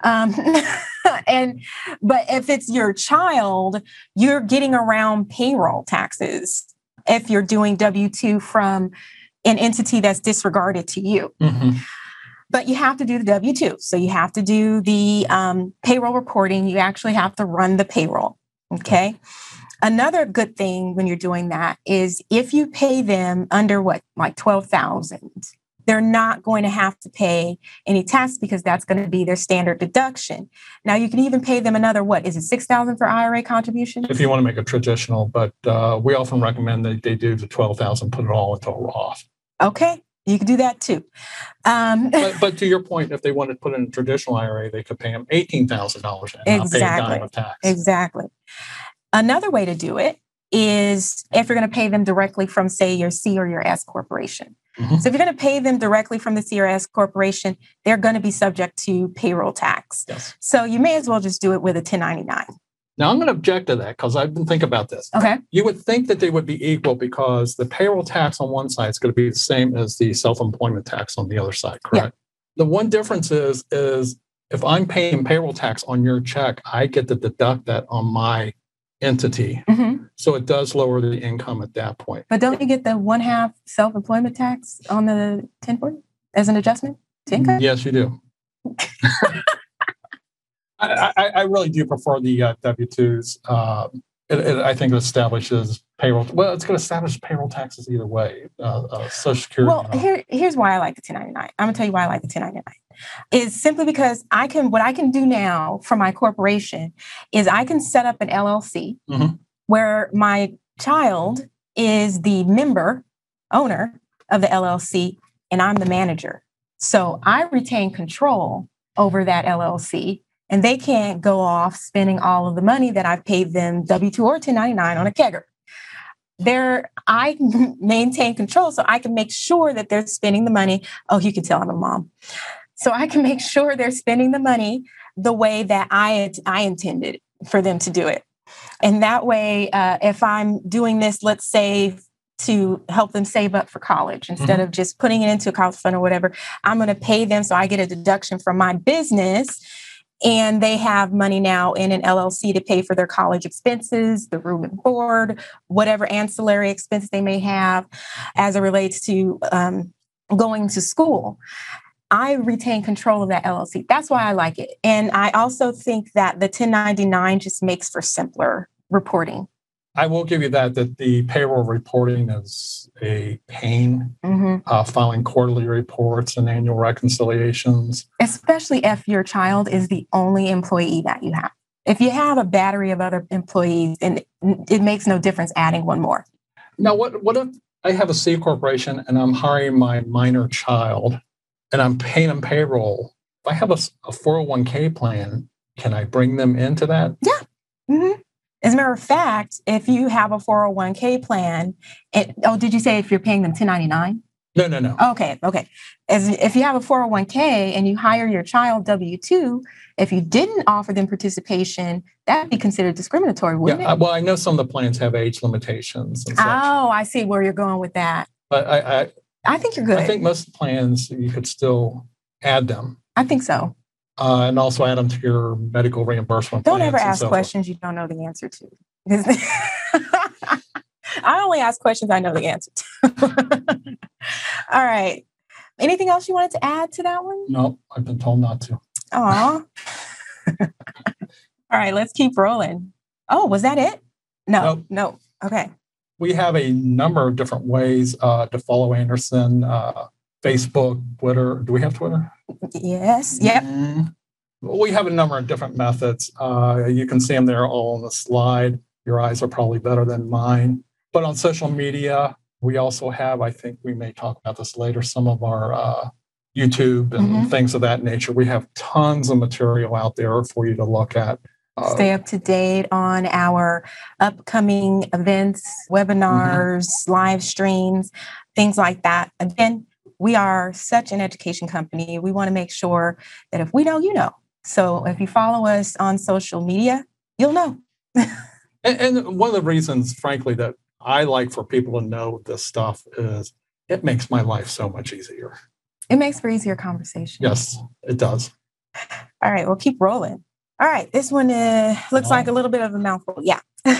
But if it's your child, you're getting around payroll taxes if you're doing W-2 from an entity that's disregarded to you. But you have to do the W-2. So you have to do the payroll reporting. You actually have to run the payroll. Okay. Another good thing when you're doing that is if you pay them under like $12,000, they're not going to have to pay any tax because that's going to be their standard deduction. Now you can even pay them another, is it $6,000 for IRA contributions? If you want to make it traditional, but we often recommend that they do the $12,000, put it all into a Roth. Okay. You can do that too. But to your point, if they wanted to put in a traditional IRA, they could pay them $18,000 and not pay a dime of tax. Exactly. Another way to do it is if you're going to pay them directly from, say, your C or your S corporation. So if you're going to pay them directly from the C or S corporation, they're going to be subject to payroll tax. Yes. So you may as well just do it with a 1099. Now, I'm going to object to that because I've been thinking about this. Okay. You would think that they would be equal because the payroll tax on one side is going to be the same as the self-employment tax on the other side, correct? Yeah. The one difference is if I'm paying payroll tax on your check, I get to deduct that on my entity. So it does lower the income at that point. But don't you get the 1/2 self-employment tax on the 1040 as an adjustment to income? Yes, you do. I really do prefer the W-2s. I think it establishes payroll. Well, it's going to establish payroll taxes either way. Social Security. Well, here's why I like the 1099. I'm going to tell you why I like the 1099. Is simply because what I can do now for my corporation is I can set up an LLC where my child is the owner of the LLC, and I'm the manager. So I retain control over that LLC, and they can't go off spending all of the money that I've paid them W-2 or 1099 on a kegger. I maintain control so I can make sure that they're spending the money. Oh, you can tell I'm a mom. So I can make sure they're spending the money the way that I intended for them to do it. And that way, if I'm doing this, let's say, to help them save up for college, instead of just putting it into a college fund or whatever, I'm going to pay them so I get a deduction from my business. And they have money now in an LLC to pay for their college expenses, the room and board, whatever ancillary expense they may have as it relates to going to school. I retain control of that LLC. That's why I like it. And I also think that the 1099 just makes for simpler reporting. I will give you that the payroll reporting is a pain, filing quarterly reports and annual reconciliations. Especially if your child is the only employee that you have. If you have a battery of other employees, then it makes no difference adding one more. Now, what if I have a C corporation and I'm hiring my minor child and I'm paying them payroll? If I have a 401k plan, can I bring them into that? Yeah. As a matter of fact, if you have a 401k plan, did you say if you're paying them 1099? No. Okay. If you have a 401k and you hire your child W-2, if you didn't offer them participation, that'd be considered discriminatory, wouldn't it? Well, I know some of the plans have age limitations and such. Oh, I see where you're going with that. But I think you're good. I think most plans, you could still add them. I think so. And also add them to your medical reimbursement. Don't ever ask questions you don't know the answer to. I only ask questions I know the answer to. All right. Anything else you wanted to add to that one? No, I've been told not to. Aw. All right, let's keep rolling. Oh, was that it? No. Okay. We have a number of different ways to follow Anderson. Facebook, Twitter. Do we have Twitter? Yes. Yep. We have a number of different methods. You can see them there all on the slide. Your eyes are probably better than mine. But on social media, we also have, I think we may talk about this later, some of our YouTube and things of that nature. We have tons of material out there for you to look at. Stay up to date on our upcoming events, webinars, live streams, things like that. Again, we are such an education company. We want to make sure that if we know, you know. So if you follow us on social media, you'll know. and one of the reasons, frankly, that I like for people to know this stuff is it makes my life so much easier. It makes for easier conversation. Yes, it does. All right, we'll keep rolling. All right, this one looks like a little bit of a mouthful. Yeah.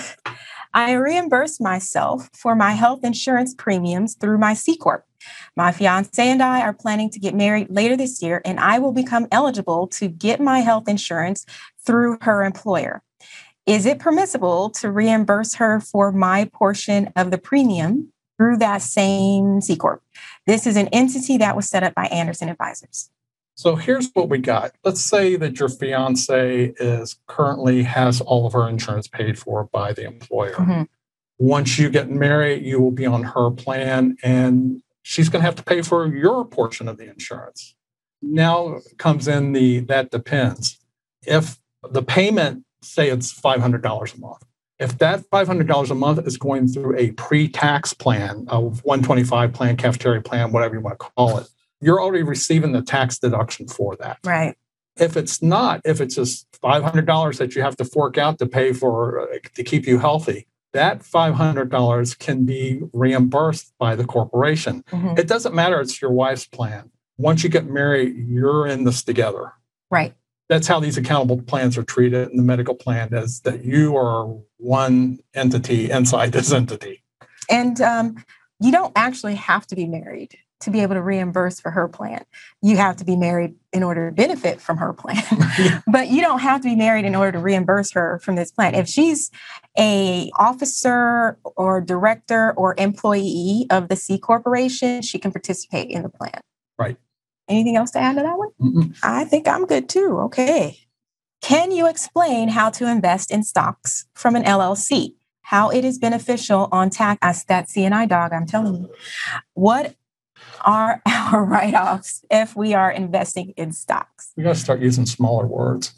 I reimburse myself for my health insurance premiums through my C Corp. My fiance and I are planning to get married later this year, and I will become eligible to get my health insurance through her employer. Is it permissible to reimburse her for my portion of the premium through that same C Corp? This is an entity that was set up by Anderson Advisors. So here's what we got. Let's say that your fiance currently has all of her insurance paid for by the employer. Once you get married, you will be on her plan, and she's going to have to pay for your portion of the insurance. Now comes in that depends. If the payment, say it's $500 a month. If that $500 a month is going through a pre-tax plan, a 125 plan, cafeteria plan, whatever you want to call it, you're already receiving the tax deduction for that. Right. If it's not, if it's just $500 that you have to fork out to pay for, to keep you healthy, that $500 can be reimbursed by the corporation. It doesn't matter. It's your wife's plan. Once you get married, you're in this together. Right. That's how these accountable plans are treated in the medical plan, is that you are one entity inside this entity. And you don't actually have to be married to be able to reimburse for her plan. You have to be married in order to benefit from her plan. But you don't have to be married in order to reimburse her from this plan. If she's an officer or director or employee of the C Corporation, she can participate in the plan. Right. Anything else to add to that one? I think I'm good too. Okay. Can you explain how to invest in stocks from an LLC? How it is beneficial on tax? That CNI dog, I'm telling you. What are our write-offs if we are investing in stocks? We got to start using smaller words.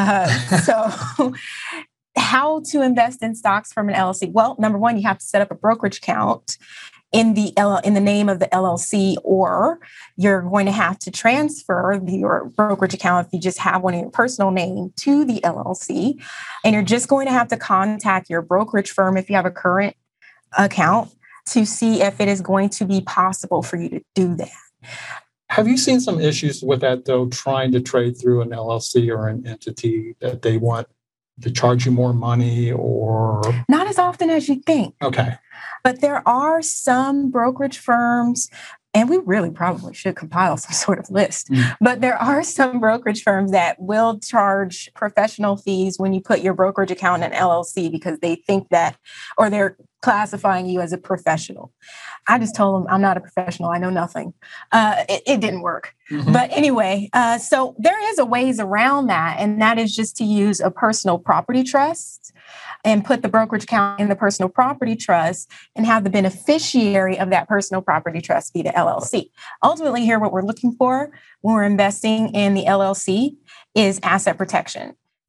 So how to invest in stocks from an LLC? Well, number one, you have to set up a brokerage account in the name of the LLC, or you're going to have to transfer your brokerage account if you just have one in your personal name to the LLC. And you're just going to have to contact your brokerage firm if you have a current account to see if it is going to be possible for you to do that. Have you seen some issues with that, though, trying to trade through an LLC or an entity that they want to charge you more money or? Not as often as you think. Okay. But there are some brokerage firms, and we really probably should compile some sort of list, but there are some brokerage firms that will charge professional fees when you put your brokerage account in an LLC because they think that, or they're classifying you as a professional. I just told them I'm not a professional. I know nothing. It didn't work. But anyway, so there is a ways around that. And that is just to use a personal property trust and put the brokerage account in the personal property trust and have the beneficiary of that personal property trust be the LLC. Ultimately, here, what we're looking for when we're investing in the LLC is asset protection.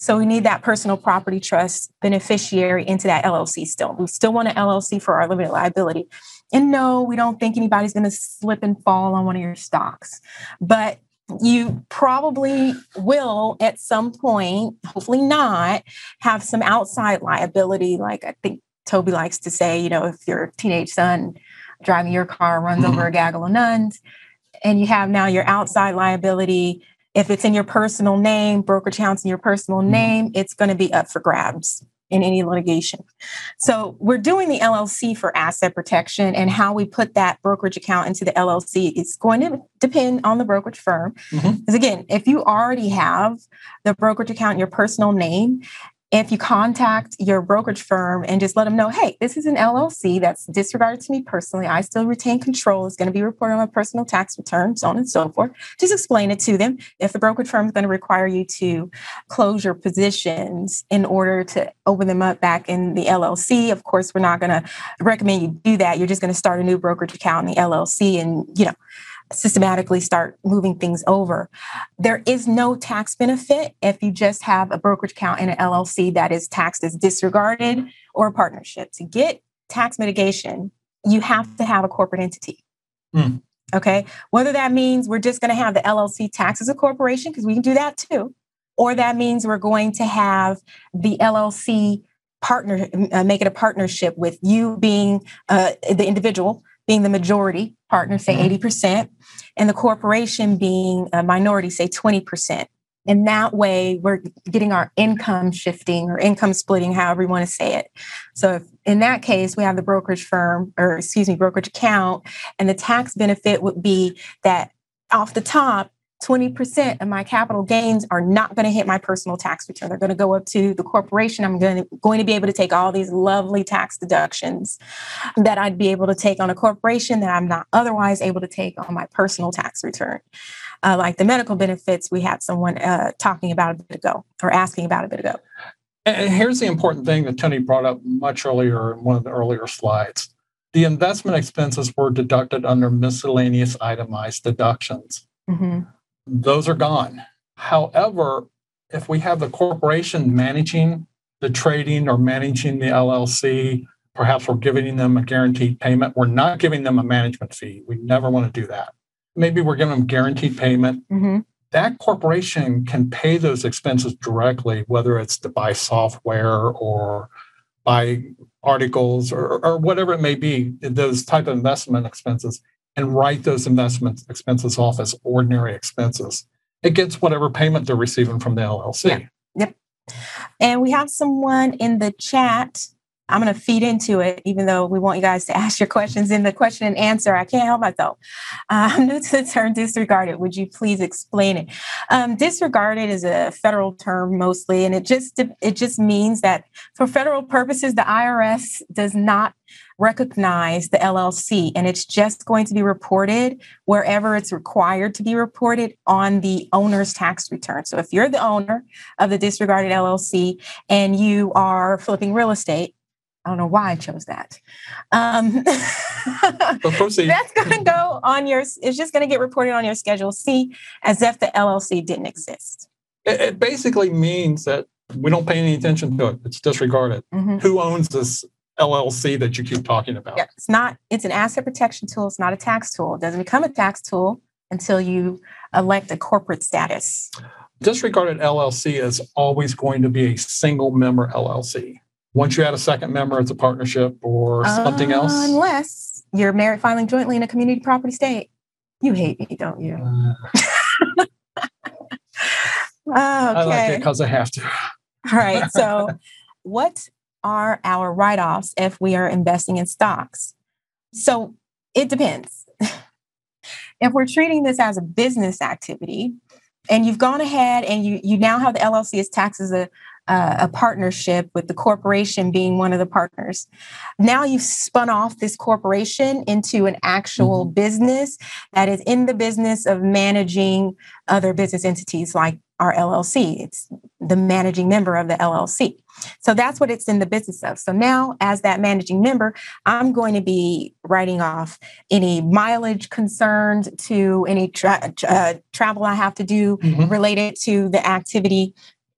So we need that personal property trust beneficiary into that LLC still. We still want an LLC for our limited liability. And no, we don't think anybody's going to slip and fall on one of your stocks. But you probably will at some point, hopefully not, have some outside liability. Like I think Toby likes to say, if your teenage son driving your car runs over a gaggle of nuns, and you have now your outside liability. If it's in your personal name, brokerage accounts in your personal name, it's going to be up for grabs in any litigation. So we're doing the LLC for asset protection, and how we put that brokerage account into the LLC is going to depend on the brokerage firm. Because again, if you already have the brokerage account in your personal name, if you contact your brokerage firm and just let them know, hey, this is an LLC that's disregarded to me personally. I still retain control. It's going to be reported on my personal tax return, so on and so forth. Just explain it to them. If the brokerage firm is going to require you to close your positions in order to open them up back in the LLC, of course, we're not going to recommend you do that. You're just going to start a new brokerage account in the LLC and, systematically start moving things over. There is no tax benefit if you just have a brokerage account in an LLC that is taxed as disregarded or a partnership. To get tax mitigation, you have to have a corporate entity. Okay. Whether that means we're just going to have the LLC taxed as a corporation, because we can do that too, or that means we're going to have the LLC partner, make it a partnership with you being the individual being the majority partner, say 80%, and the corporation being a minority, say 20%. And that way we're getting our income shifting or income splitting, however you want to say it. So if in that case, we have the brokerage account, and the tax benefit would be that off the top, 20% of my capital gains are not going to hit my personal tax return. They're going to go up to the corporation. I'm going to be able to take all these lovely tax deductions that I'd be able to take on a corporation that I'm not otherwise able to take on my personal tax return. Like the medical benefits, we had someone talking about a bit ago, or asking about a bit ago. And here's the important thing that Tony brought up much earlier in one of the earlier slides. The investment expenses were deducted under miscellaneous itemized deductions. Those are gone. However, if we have the corporation managing the trading or managing the LLC, perhaps we're giving them a guaranteed payment. We're not giving them a management fee. We never want to do that. Maybe we're giving them guaranteed payment. That corporation can pay those expenses directly, whether it's to buy software or buy articles or whatever it may be, those type of investment expenses, and write those investment expenses off as ordinary expenses. It gets whatever payment they're receiving from the LLC. Yep. And we have someone in the chat. I'm going to feed into it, even though we want you guys to ask your questions in the question and answer. I can't help myself. I'm new to the term disregarded. Would you please explain it? Disregarded is a federal term mostly, and it just means that for federal purposes, the IRS does not recognize the LLC, and it's just going to be reported wherever it's required to be reported on the owner's tax return. So if you're the owner of the disregarded LLC and you are flipping real estate, I don't know why I chose that. That's going to go on it's just going to get reported on your Schedule C as if the LLC didn't exist. It basically means that we don't pay any attention to it. It's disregarded. Who owns this LLC that you keep talking about? Yeah, it's an asset protection tool. It's not a tax tool. It doesn't become a tax tool until you elect a corporate status. Disregarded LLC is always going to be a single member LLC. Once you add a second member, it's a partnership or something else. Unless you're married filing jointly in a community property state. You hate me, don't you? Okay. I like it because I have to. All right. So what are our write-offs if we are investing in stocks? So it depends. If we're treating this as a business activity and you've gone ahead and you now have the LLC as taxed as a partnership with the corporation being one of the partners. Now you've spun off this corporation into an actual business that is in the business of managing other business entities like our LLC. It's the managing member of the LLC. So that's what it's in the business of. So now as that managing member, I'm going to be writing off any mileage concerned to any travel I have to do related to the activity.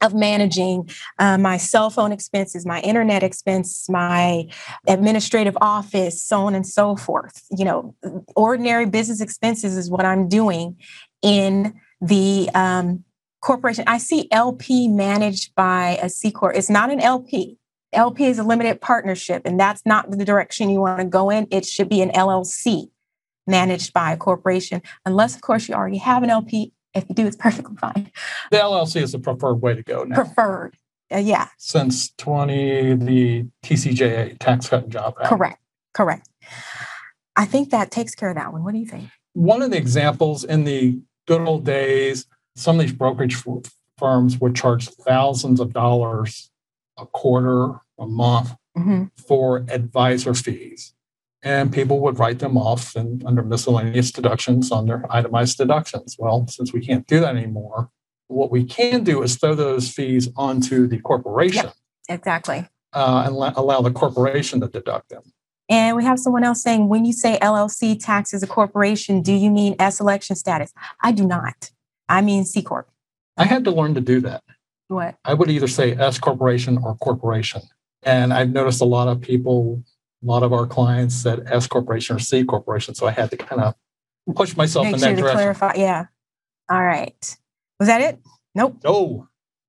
of managing my cell phone expenses, my internet expense, my administrative office, so on and so forth. Ordinary business expenses is what I'm doing in the corporation. I see LP managed by a C Corp. It's not an LP. LP is a limited partnership, and that's not the direction you want to go in. It should be an LLC managed by a corporation, unless, of course, you already have an LP. If you do, it's perfectly fine. The LLC is the preferred way to go now. Preferred, yeah. Since the TCJA, Tax Cut and Job Act. Correct. I think that takes care of that one. What do you think? One of the examples in the good old days, some of these brokerage firms would charge thousands of dollars a quarter, a month for advisor fees. And people would write them off under miscellaneous deductions on their itemized deductions. Well, since we can't do that anymore, what we can do is throw those fees onto the corporation. Yep, exactly. And allow the corporation to deduct them. And we have someone else saying, when you say LLC taxes a corporation, do you mean S election status? I do not. I mean C Corp. I had to learn to do that. What? I would either say S corporation or corporation. And I've noticed a lot of our clients said S corporation or C corporation. So I had to kind of push myself in that direction. Clarify. Yeah. All right. Was that it? Nope. No,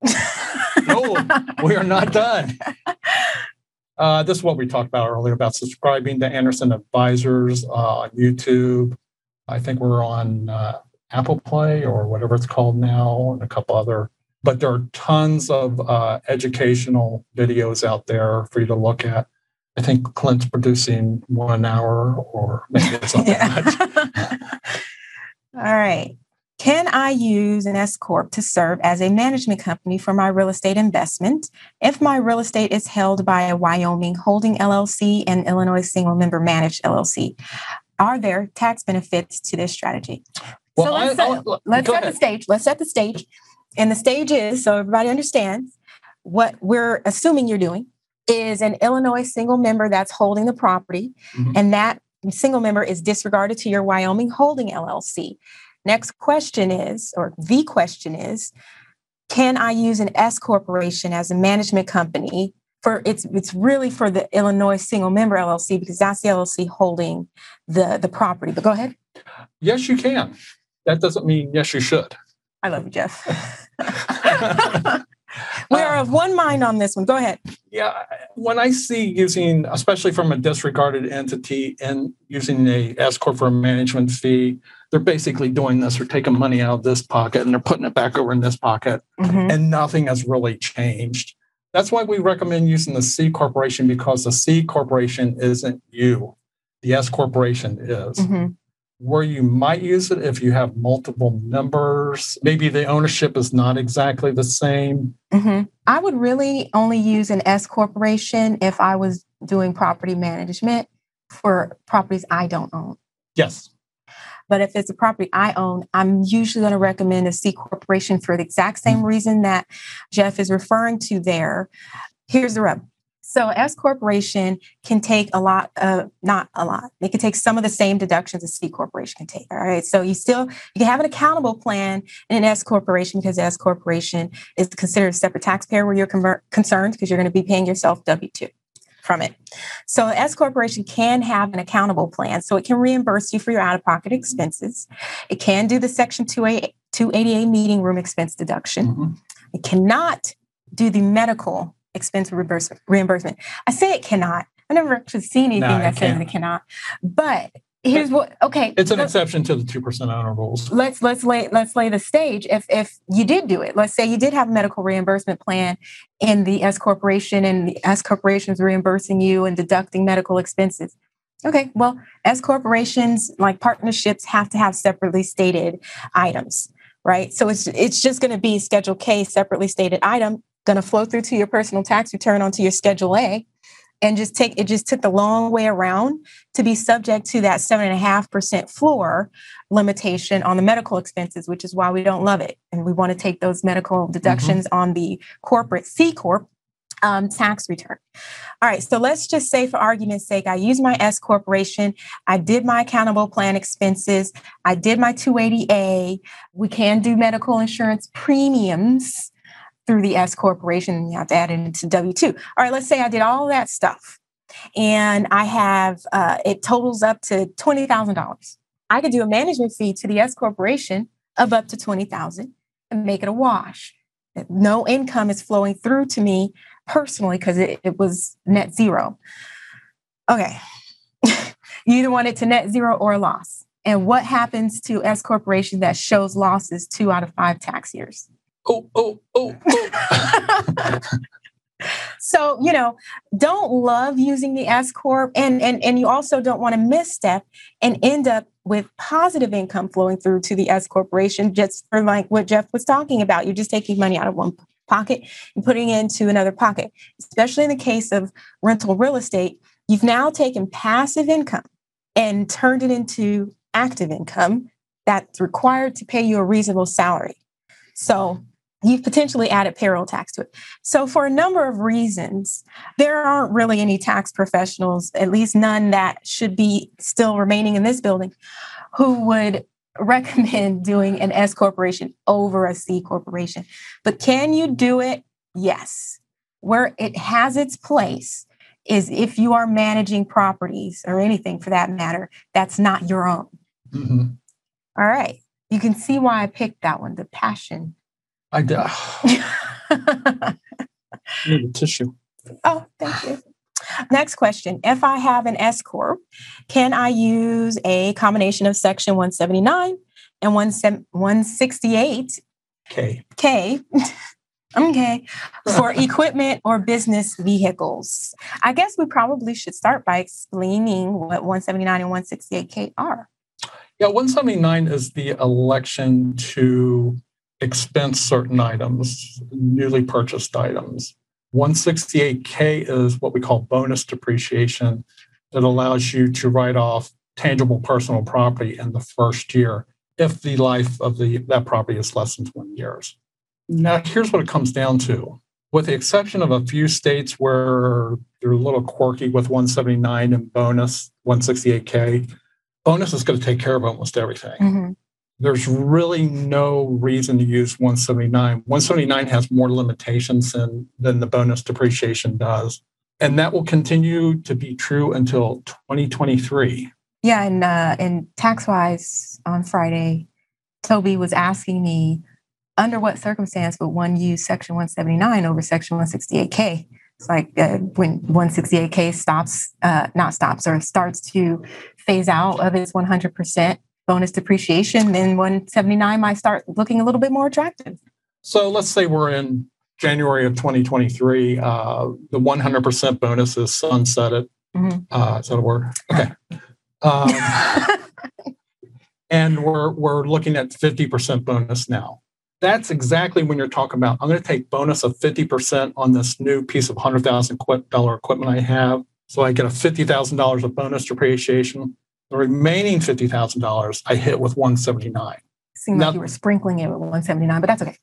we are not done. This is what we talked about earlier about subscribing to Anderson Advisors on YouTube. I think we're on Apple Play or whatever it's called now, and a couple other. But there are tons of educational videos out there for you to look at. I think Clint's producing 1 hour, or maybe it's not that much. All right. Can I use an S Corp to serve as a management company for my real estate investment if my real estate is held by a Wyoming Holding LLC and Illinois Single Member Managed LLC? Are there tax benefits to this strategy? Well, so let's set the stage. Let's set the stage. And the stage is, so everybody understands, what we're assuming you're doing is an Illinois single member that's holding the property, and that single member is disregarded to your Wyoming Holding LLC. Next question is, or the question is, can I use an S corporation as a management company for it's really for the Illinois single member LLC, because that's the LLC holding the property. But go ahead. Yes, you can. That doesn't mean yes, you should. I love you, Jeff. We are of one mind on this one. Go ahead. Yeah. When I see using, especially from a disregarded entity and using a S corp for a management fee, they're basically doing this. They're taking money out of this pocket and they're putting it back over in this pocket, and nothing has really changed. That's why we recommend using the C corporation, because the C corporation isn't you. The S corporation is. Where you might use it if you have multiple members, maybe the ownership is not exactly the same. I would really only use an S corporation if I was doing property management for properties I don't own. Yes. But if it's a property I own, I'm usually going to recommend a C corporation for the exact same reason that Jeff is referring to there. Here's the rub. So S corporation can take not a lot. It can take some of the same deductions a C corporation can take. All right. So you can have an accountable plan in an S corporation, because S corporation is considered a separate taxpayer where you're concerned, because you're going to be paying yourself W-2 from it. So S corporation can have an accountable plan. So it can reimburse you for your out-of-pocket expenses. It can do the Section 280A meeting room expense deduction. It cannot do the medical expense reimbursement. I say it cannot. I never actually seen anything that says it cannot. But here's it's an exception to the 2% owner rules. Let's lay the stage. If you did do it, let's say you did have a medical reimbursement plan in the S corporation, and the S corporation is reimbursing you and deducting medical expenses. Okay, well, S corporations, like partnerships, have to have separately stated items, right? So it's just going to be Schedule K, separately stated item, going to flow through to your personal tax return onto your Schedule A, and it just took the long way around to be subject to that 7.5% floor limitation on the medical expenses, which is why we don't love it. And we want to take those medical deductions on the corporate C Corp tax return. All right. So let's just say, for argument's sake, I use my S corporation. I did my accountable plan expenses. I did my 280A. We can do medical insurance premiums through the S corporation. You have to add it into W-2. All right, let's say I did all that stuff and I have, it totals up to $20,000. I could do a management fee to the S corporation of up to $20,000 and make it a wash. No income is flowing through to me personally because it was net zero. Okay. You either want it to net zero or a loss. And what happens to S corporation that shows losses 2 out of 5 tax years? Oh. So, don't love using the S corp, and you also don't want to misstep and end up with positive income flowing through to the S corporation, just for like what Jeff was talking about. You're just taking money out of one pocket and putting it into another pocket, especially in the case of rental real estate. You've now taken passive income and turned it into active income that's required to pay you a reasonable salary. So you've potentially added payroll tax to it. So for a number of reasons, there aren't really any tax professionals, at least none that should be still remaining in this building, who would recommend doing an S corporation over a C corporation. But can you do it? Yes. Where it has its place is if you are managing properties or anything for that matter, that's not your own. Mm-hmm. All right. You can see why I picked that one, the passion. I do. Need a tissue. Oh, thank you. Next question. If I have an S corp, can I use a combination of Section 179 and 168 K? Okay. For equipment or business vehicles? I guess we probably should start by explaining what 179 and 168K are. Yeah, 179 is the election to expense certain items, newly purchased items. 168K is what we call bonus depreciation that allows you to write off tangible personal property in the first year if the life of that property is less than 20 years. Now, here's what it comes down to. With the exception of a few states where they're a little quirky with 179 and bonus, 168K, bonus is going to take care of almost everything. Mm-hmm. There's really no reason to use 179. 179 has more limitations than the bonus depreciation does. And that will continue to be true until 2023. Yeah, and tax-wise on Friday, Toby was asking me, under what circumstance would one use Section 179 over Section 168K? It's like when 168K starts to phase out of its 100% bonus depreciation, then 179 might start looking a little bit more attractive. So let's say we're in January of 2023. The 100% bonus is sunsetted. Mm-hmm. Is that a word? Okay. And we're looking at 50% bonus now. That's exactly when you're talking about, I'm going to take bonus of 50% on this new piece of $100,000 equipment I have. So I get a $50,000 of bonus depreciation. The remaining $50,000 I hit with 179. Seemed like you were sprinkling it with 179, but that's okay.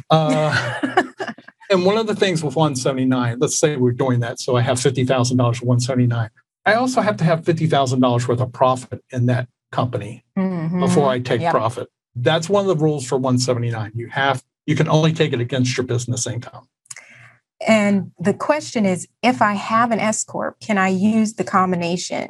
And one of the things with 179, let's say we're doing that. So I have $50,000 of 179. I also have to have $50,000 worth of profit in that company before I take profit. That's one of the rules for 179. You can only take it against your business income. And the question is, if I have an S corp, can I use a combination?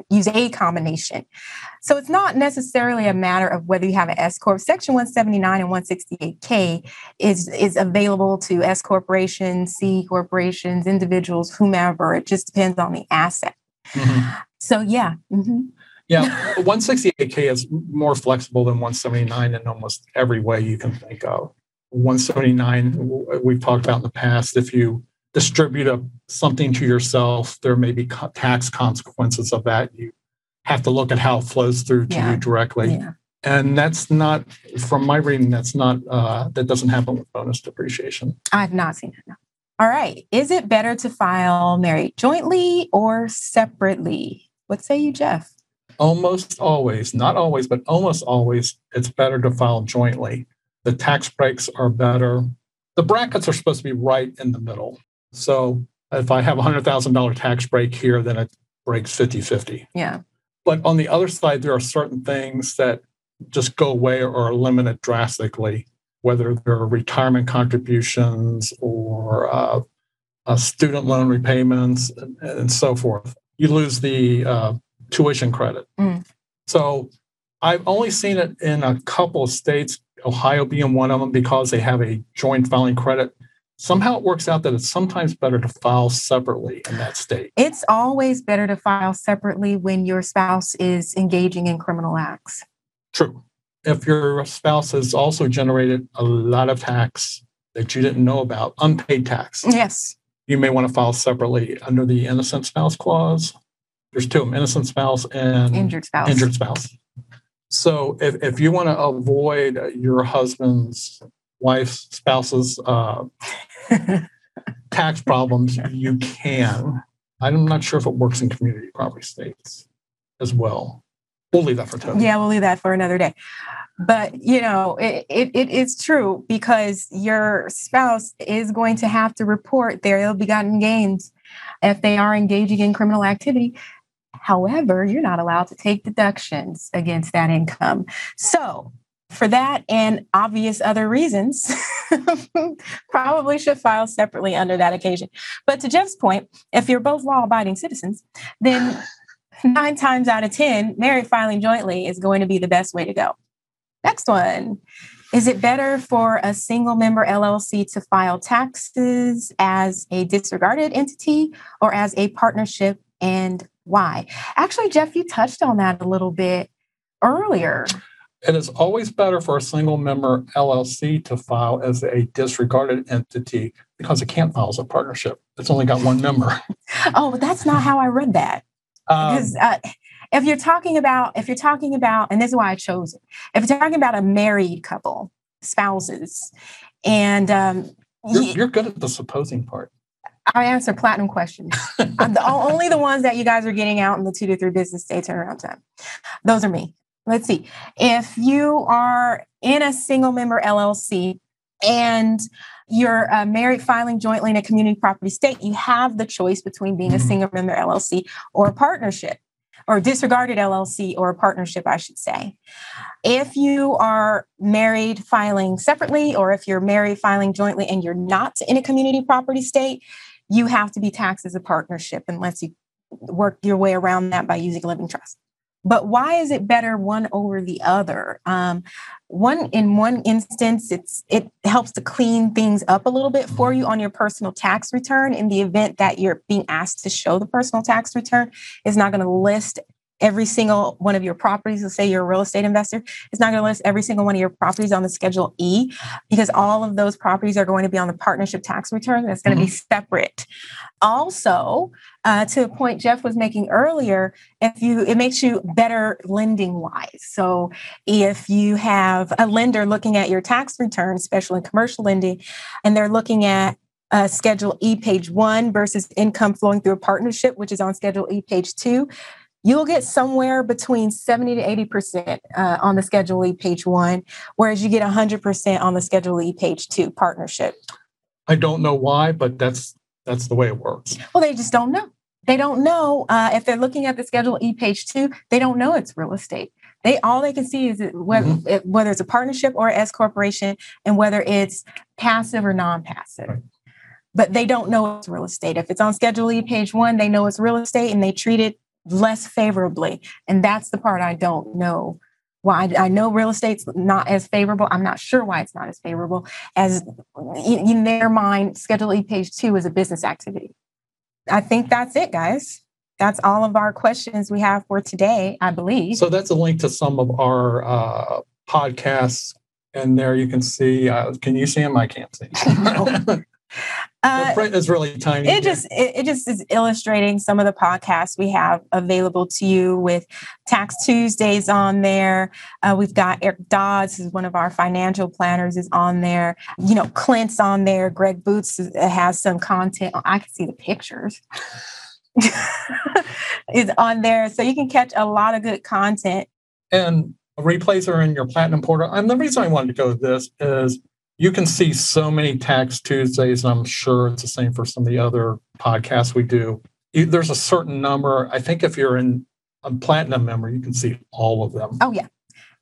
So it's not necessarily a matter of whether you have an S corp. Section 179 and 168K is available to S corporations, C corporations, individuals, whomever. It just depends on the asset. Mm-hmm. So yeah. Mm-hmm. Yeah, 168K is more flexible than 179 in almost every way you can think of. 179, we've talked about in the past, if you distribute something to yourself, there may be tax consequences of that. You have to look at how it flows through to you directly. Yeah. And that's not, from my reading, that doesn't happen with bonus depreciation. I've not seen it, no. All right. Is it better to file married jointly or separately? What say you, Jeff? Almost always, not always, but almost always, it's better to file jointly. The tax breaks are better. The brackets are supposed to be right in the middle. So if I have a $100,000 tax break here, then it breaks 50-50. Yeah. But on the other side, there are certain things that just go away or are limited drastically whether they're retirement contributions or student loan repayments and so forth. You lose the tuition credit. So I've only seen it in a couple of states, Ohio being one of them, because they have a joint filing credit. Somehow it works out that it's sometimes better to file separately in that state. It's always better to file separately when your spouse is engaging in criminal acts. True. If your spouse has also generated a lot of tax that you didn't know about, unpaid tax. Yes. You may want to file separately under the innocent spouse clause. There's two of them, innocent spouse and injured spouse. Injured spouse. So if you want to avoid your husband's, wife's, spouse's tax problems, you can. I'm not sure if it works in community property states as well. We'll leave that for Toby. Yeah, we'll leave that for another day. But, it is true, because your spouse is going to have to report their ill-begotten gains if they are engaging in criminal activity. However, you're not allowed to take deductions against that income. So for that and obvious other reasons, probably should file separately under that occasion. But to Jeff's point, if you're both law-abiding citizens, then 9 times out of 10, married filing jointly is going to be the best way to go. Next one. Is it better for a single member LLC to file taxes as a disregarded entity or as a partnership, and why? Actually, Jeff, you touched on that a little bit earlier. It is always better for a single member LLC to file as a disregarded entity because it can't file as a partnership. It's only got one member. Oh, but that's not how I read that. Because if you're talking about, and this is why I chose it, if you're talking about a married couple, spouses, and you're good at the supposing part. I answer platinum questions. Only the ones that you guys are getting out in the 2 to 3 business day turnaround time. Those are me. Let's see. If you are in a single member LLC and you're married filing jointly in a community property state, you have the choice between being a single member LLC or a partnership, or disregarded LLC or a partnership, I should say. If you are married filing separately, or if you're married filing jointly and you're not in a community property state, you have to be taxed as a partnership unless you work your way around that by using a living trust. But why is it better one over the other? In one instance, it helps to clean things up a little bit for you on your personal tax return. In the event that you're being asked to show the personal tax return, it's not going to list every single one of your properties. Let's say you're a real estate investor. It's not going to list every single one of your properties on the Schedule E, because all of those properties are going to be on the partnership tax return. That's going to be separate. Also, to a point Jeff was making earlier, it makes you better lending wise. So if you have a lender looking at your tax return, especially in commercial lending, and they're looking at Schedule E page 1 versus income flowing through a partnership, which is on Schedule E page 2, you'll get somewhere between 70 to 80% on the Schedule E page 1, whereas you get 100% on the Schedule E page 2 partnership. I don't know why, but that's the way it works. Well, they just don't know. They don't know if they're looking at the Schedule E page 2, they don't know it's real estate. All they can see is whether it's a partnership or an S corporation, and whether it's passive or non-passive. Right. But they don't know it's real estate. If it's on Schedule E page 1, they know it's real estate and they treat it less favorably. And that's the part I don't know. Well, I know real estate's not as favorable. I'm not sure why it's not as favorable, as in their mind, Schedule E page 2 is a business activity. I think that's it, guys. That's all of our questions we have for today, I believe. So that's a link to some of our podcasts. And there you can see, can you see them? I can't see. The print is really tiny. It just is illustrating some of the podcasts we have available to you, with Tax Tuesdays on there. We've got Eric Dodds, who's one of our financial planners, is on there. Clint's on there. Greg Boots has some content. I can see the pictures. Is on there. So you can catch a lot of good content. And replays are in your Platinum portal. And the reason I wanted to go with this is you can see so many Tax Tuesdays, and I'm sure it's the same for some of the other podcasts we do. There's a certain number. I think if you're a Platinum member, you can see all of them. Oh, yeah.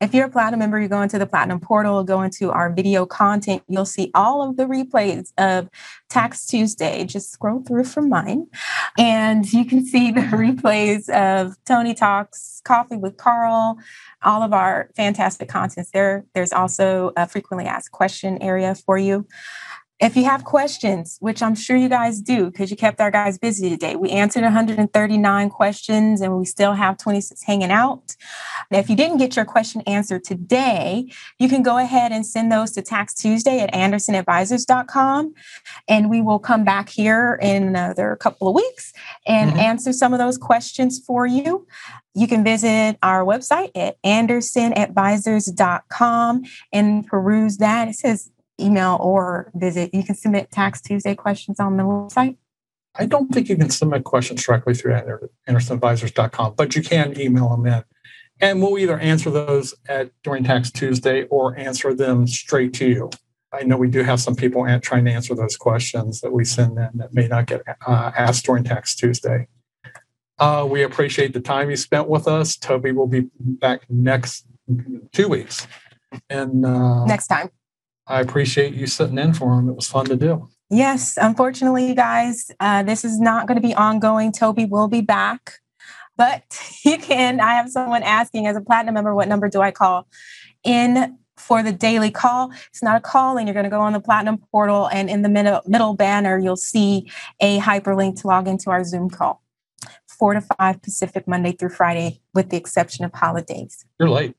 If you're a Platinum member, you go into the Platinum portal, go into our video content, you'll see all of the replays of Tax Tuesday. Just scroll through from mine and you can see the replays of Tony Talks, Coffee with Carl, all of our fantastic contents there. There's also a frequently asked question area for you. If you have questions, which I'm sure you guys do, because you kept our guys busy today, we answered 139 questions and we still have 26 hanging out. Now, if you didn't get your question answered today, you can go ahead and send those to Tax Tuesday at andersonadvisors.com. And we will come back here in another couple of weeks and answer some of those questions for you. You can visit our website at andersonadvisors.com and peruse that. It says email or visit. You can submit Tax Tuesday questions on the website. I don't think you can submit questions directly through andersonadvisors.com, but you can email them in. And we'll either answer those during Tax Tuesday or answer them straight to you. I know we do have some people trying to answer those questions that we send in that may not get asked during Tax Tuesday. We appreciate the time you spent with us. Toby will be back next 2 weeks. And next time. I appreciate you sitting in for him. It was fun to do. Yes, unfortunately, you guys, this is not going to be ongoing. Toby will be back, but you can. I have someone asking as a Platinum member, what number do I call in for the daily call? It's not a call, and you're going to go on the Platinum portal, and in the middle banner, you'll see a hyperlink to log into our Zoom call. 4 to 5 Pacific, Monday through Friday, with the exception of holidays. You're late.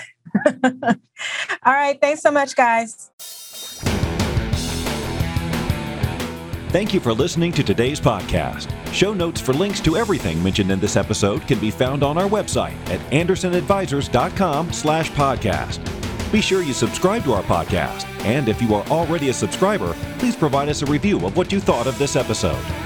All right. Thanks so much, guys. Thank you for listening to today's podcast. Show notes for links to everything mentioned in this episode can be found on our website at andersonadvisors.com/podcast. Be sure you subscribe to our podcast. And if you are already a subscriber, please provide us a review of what you thought of this episode.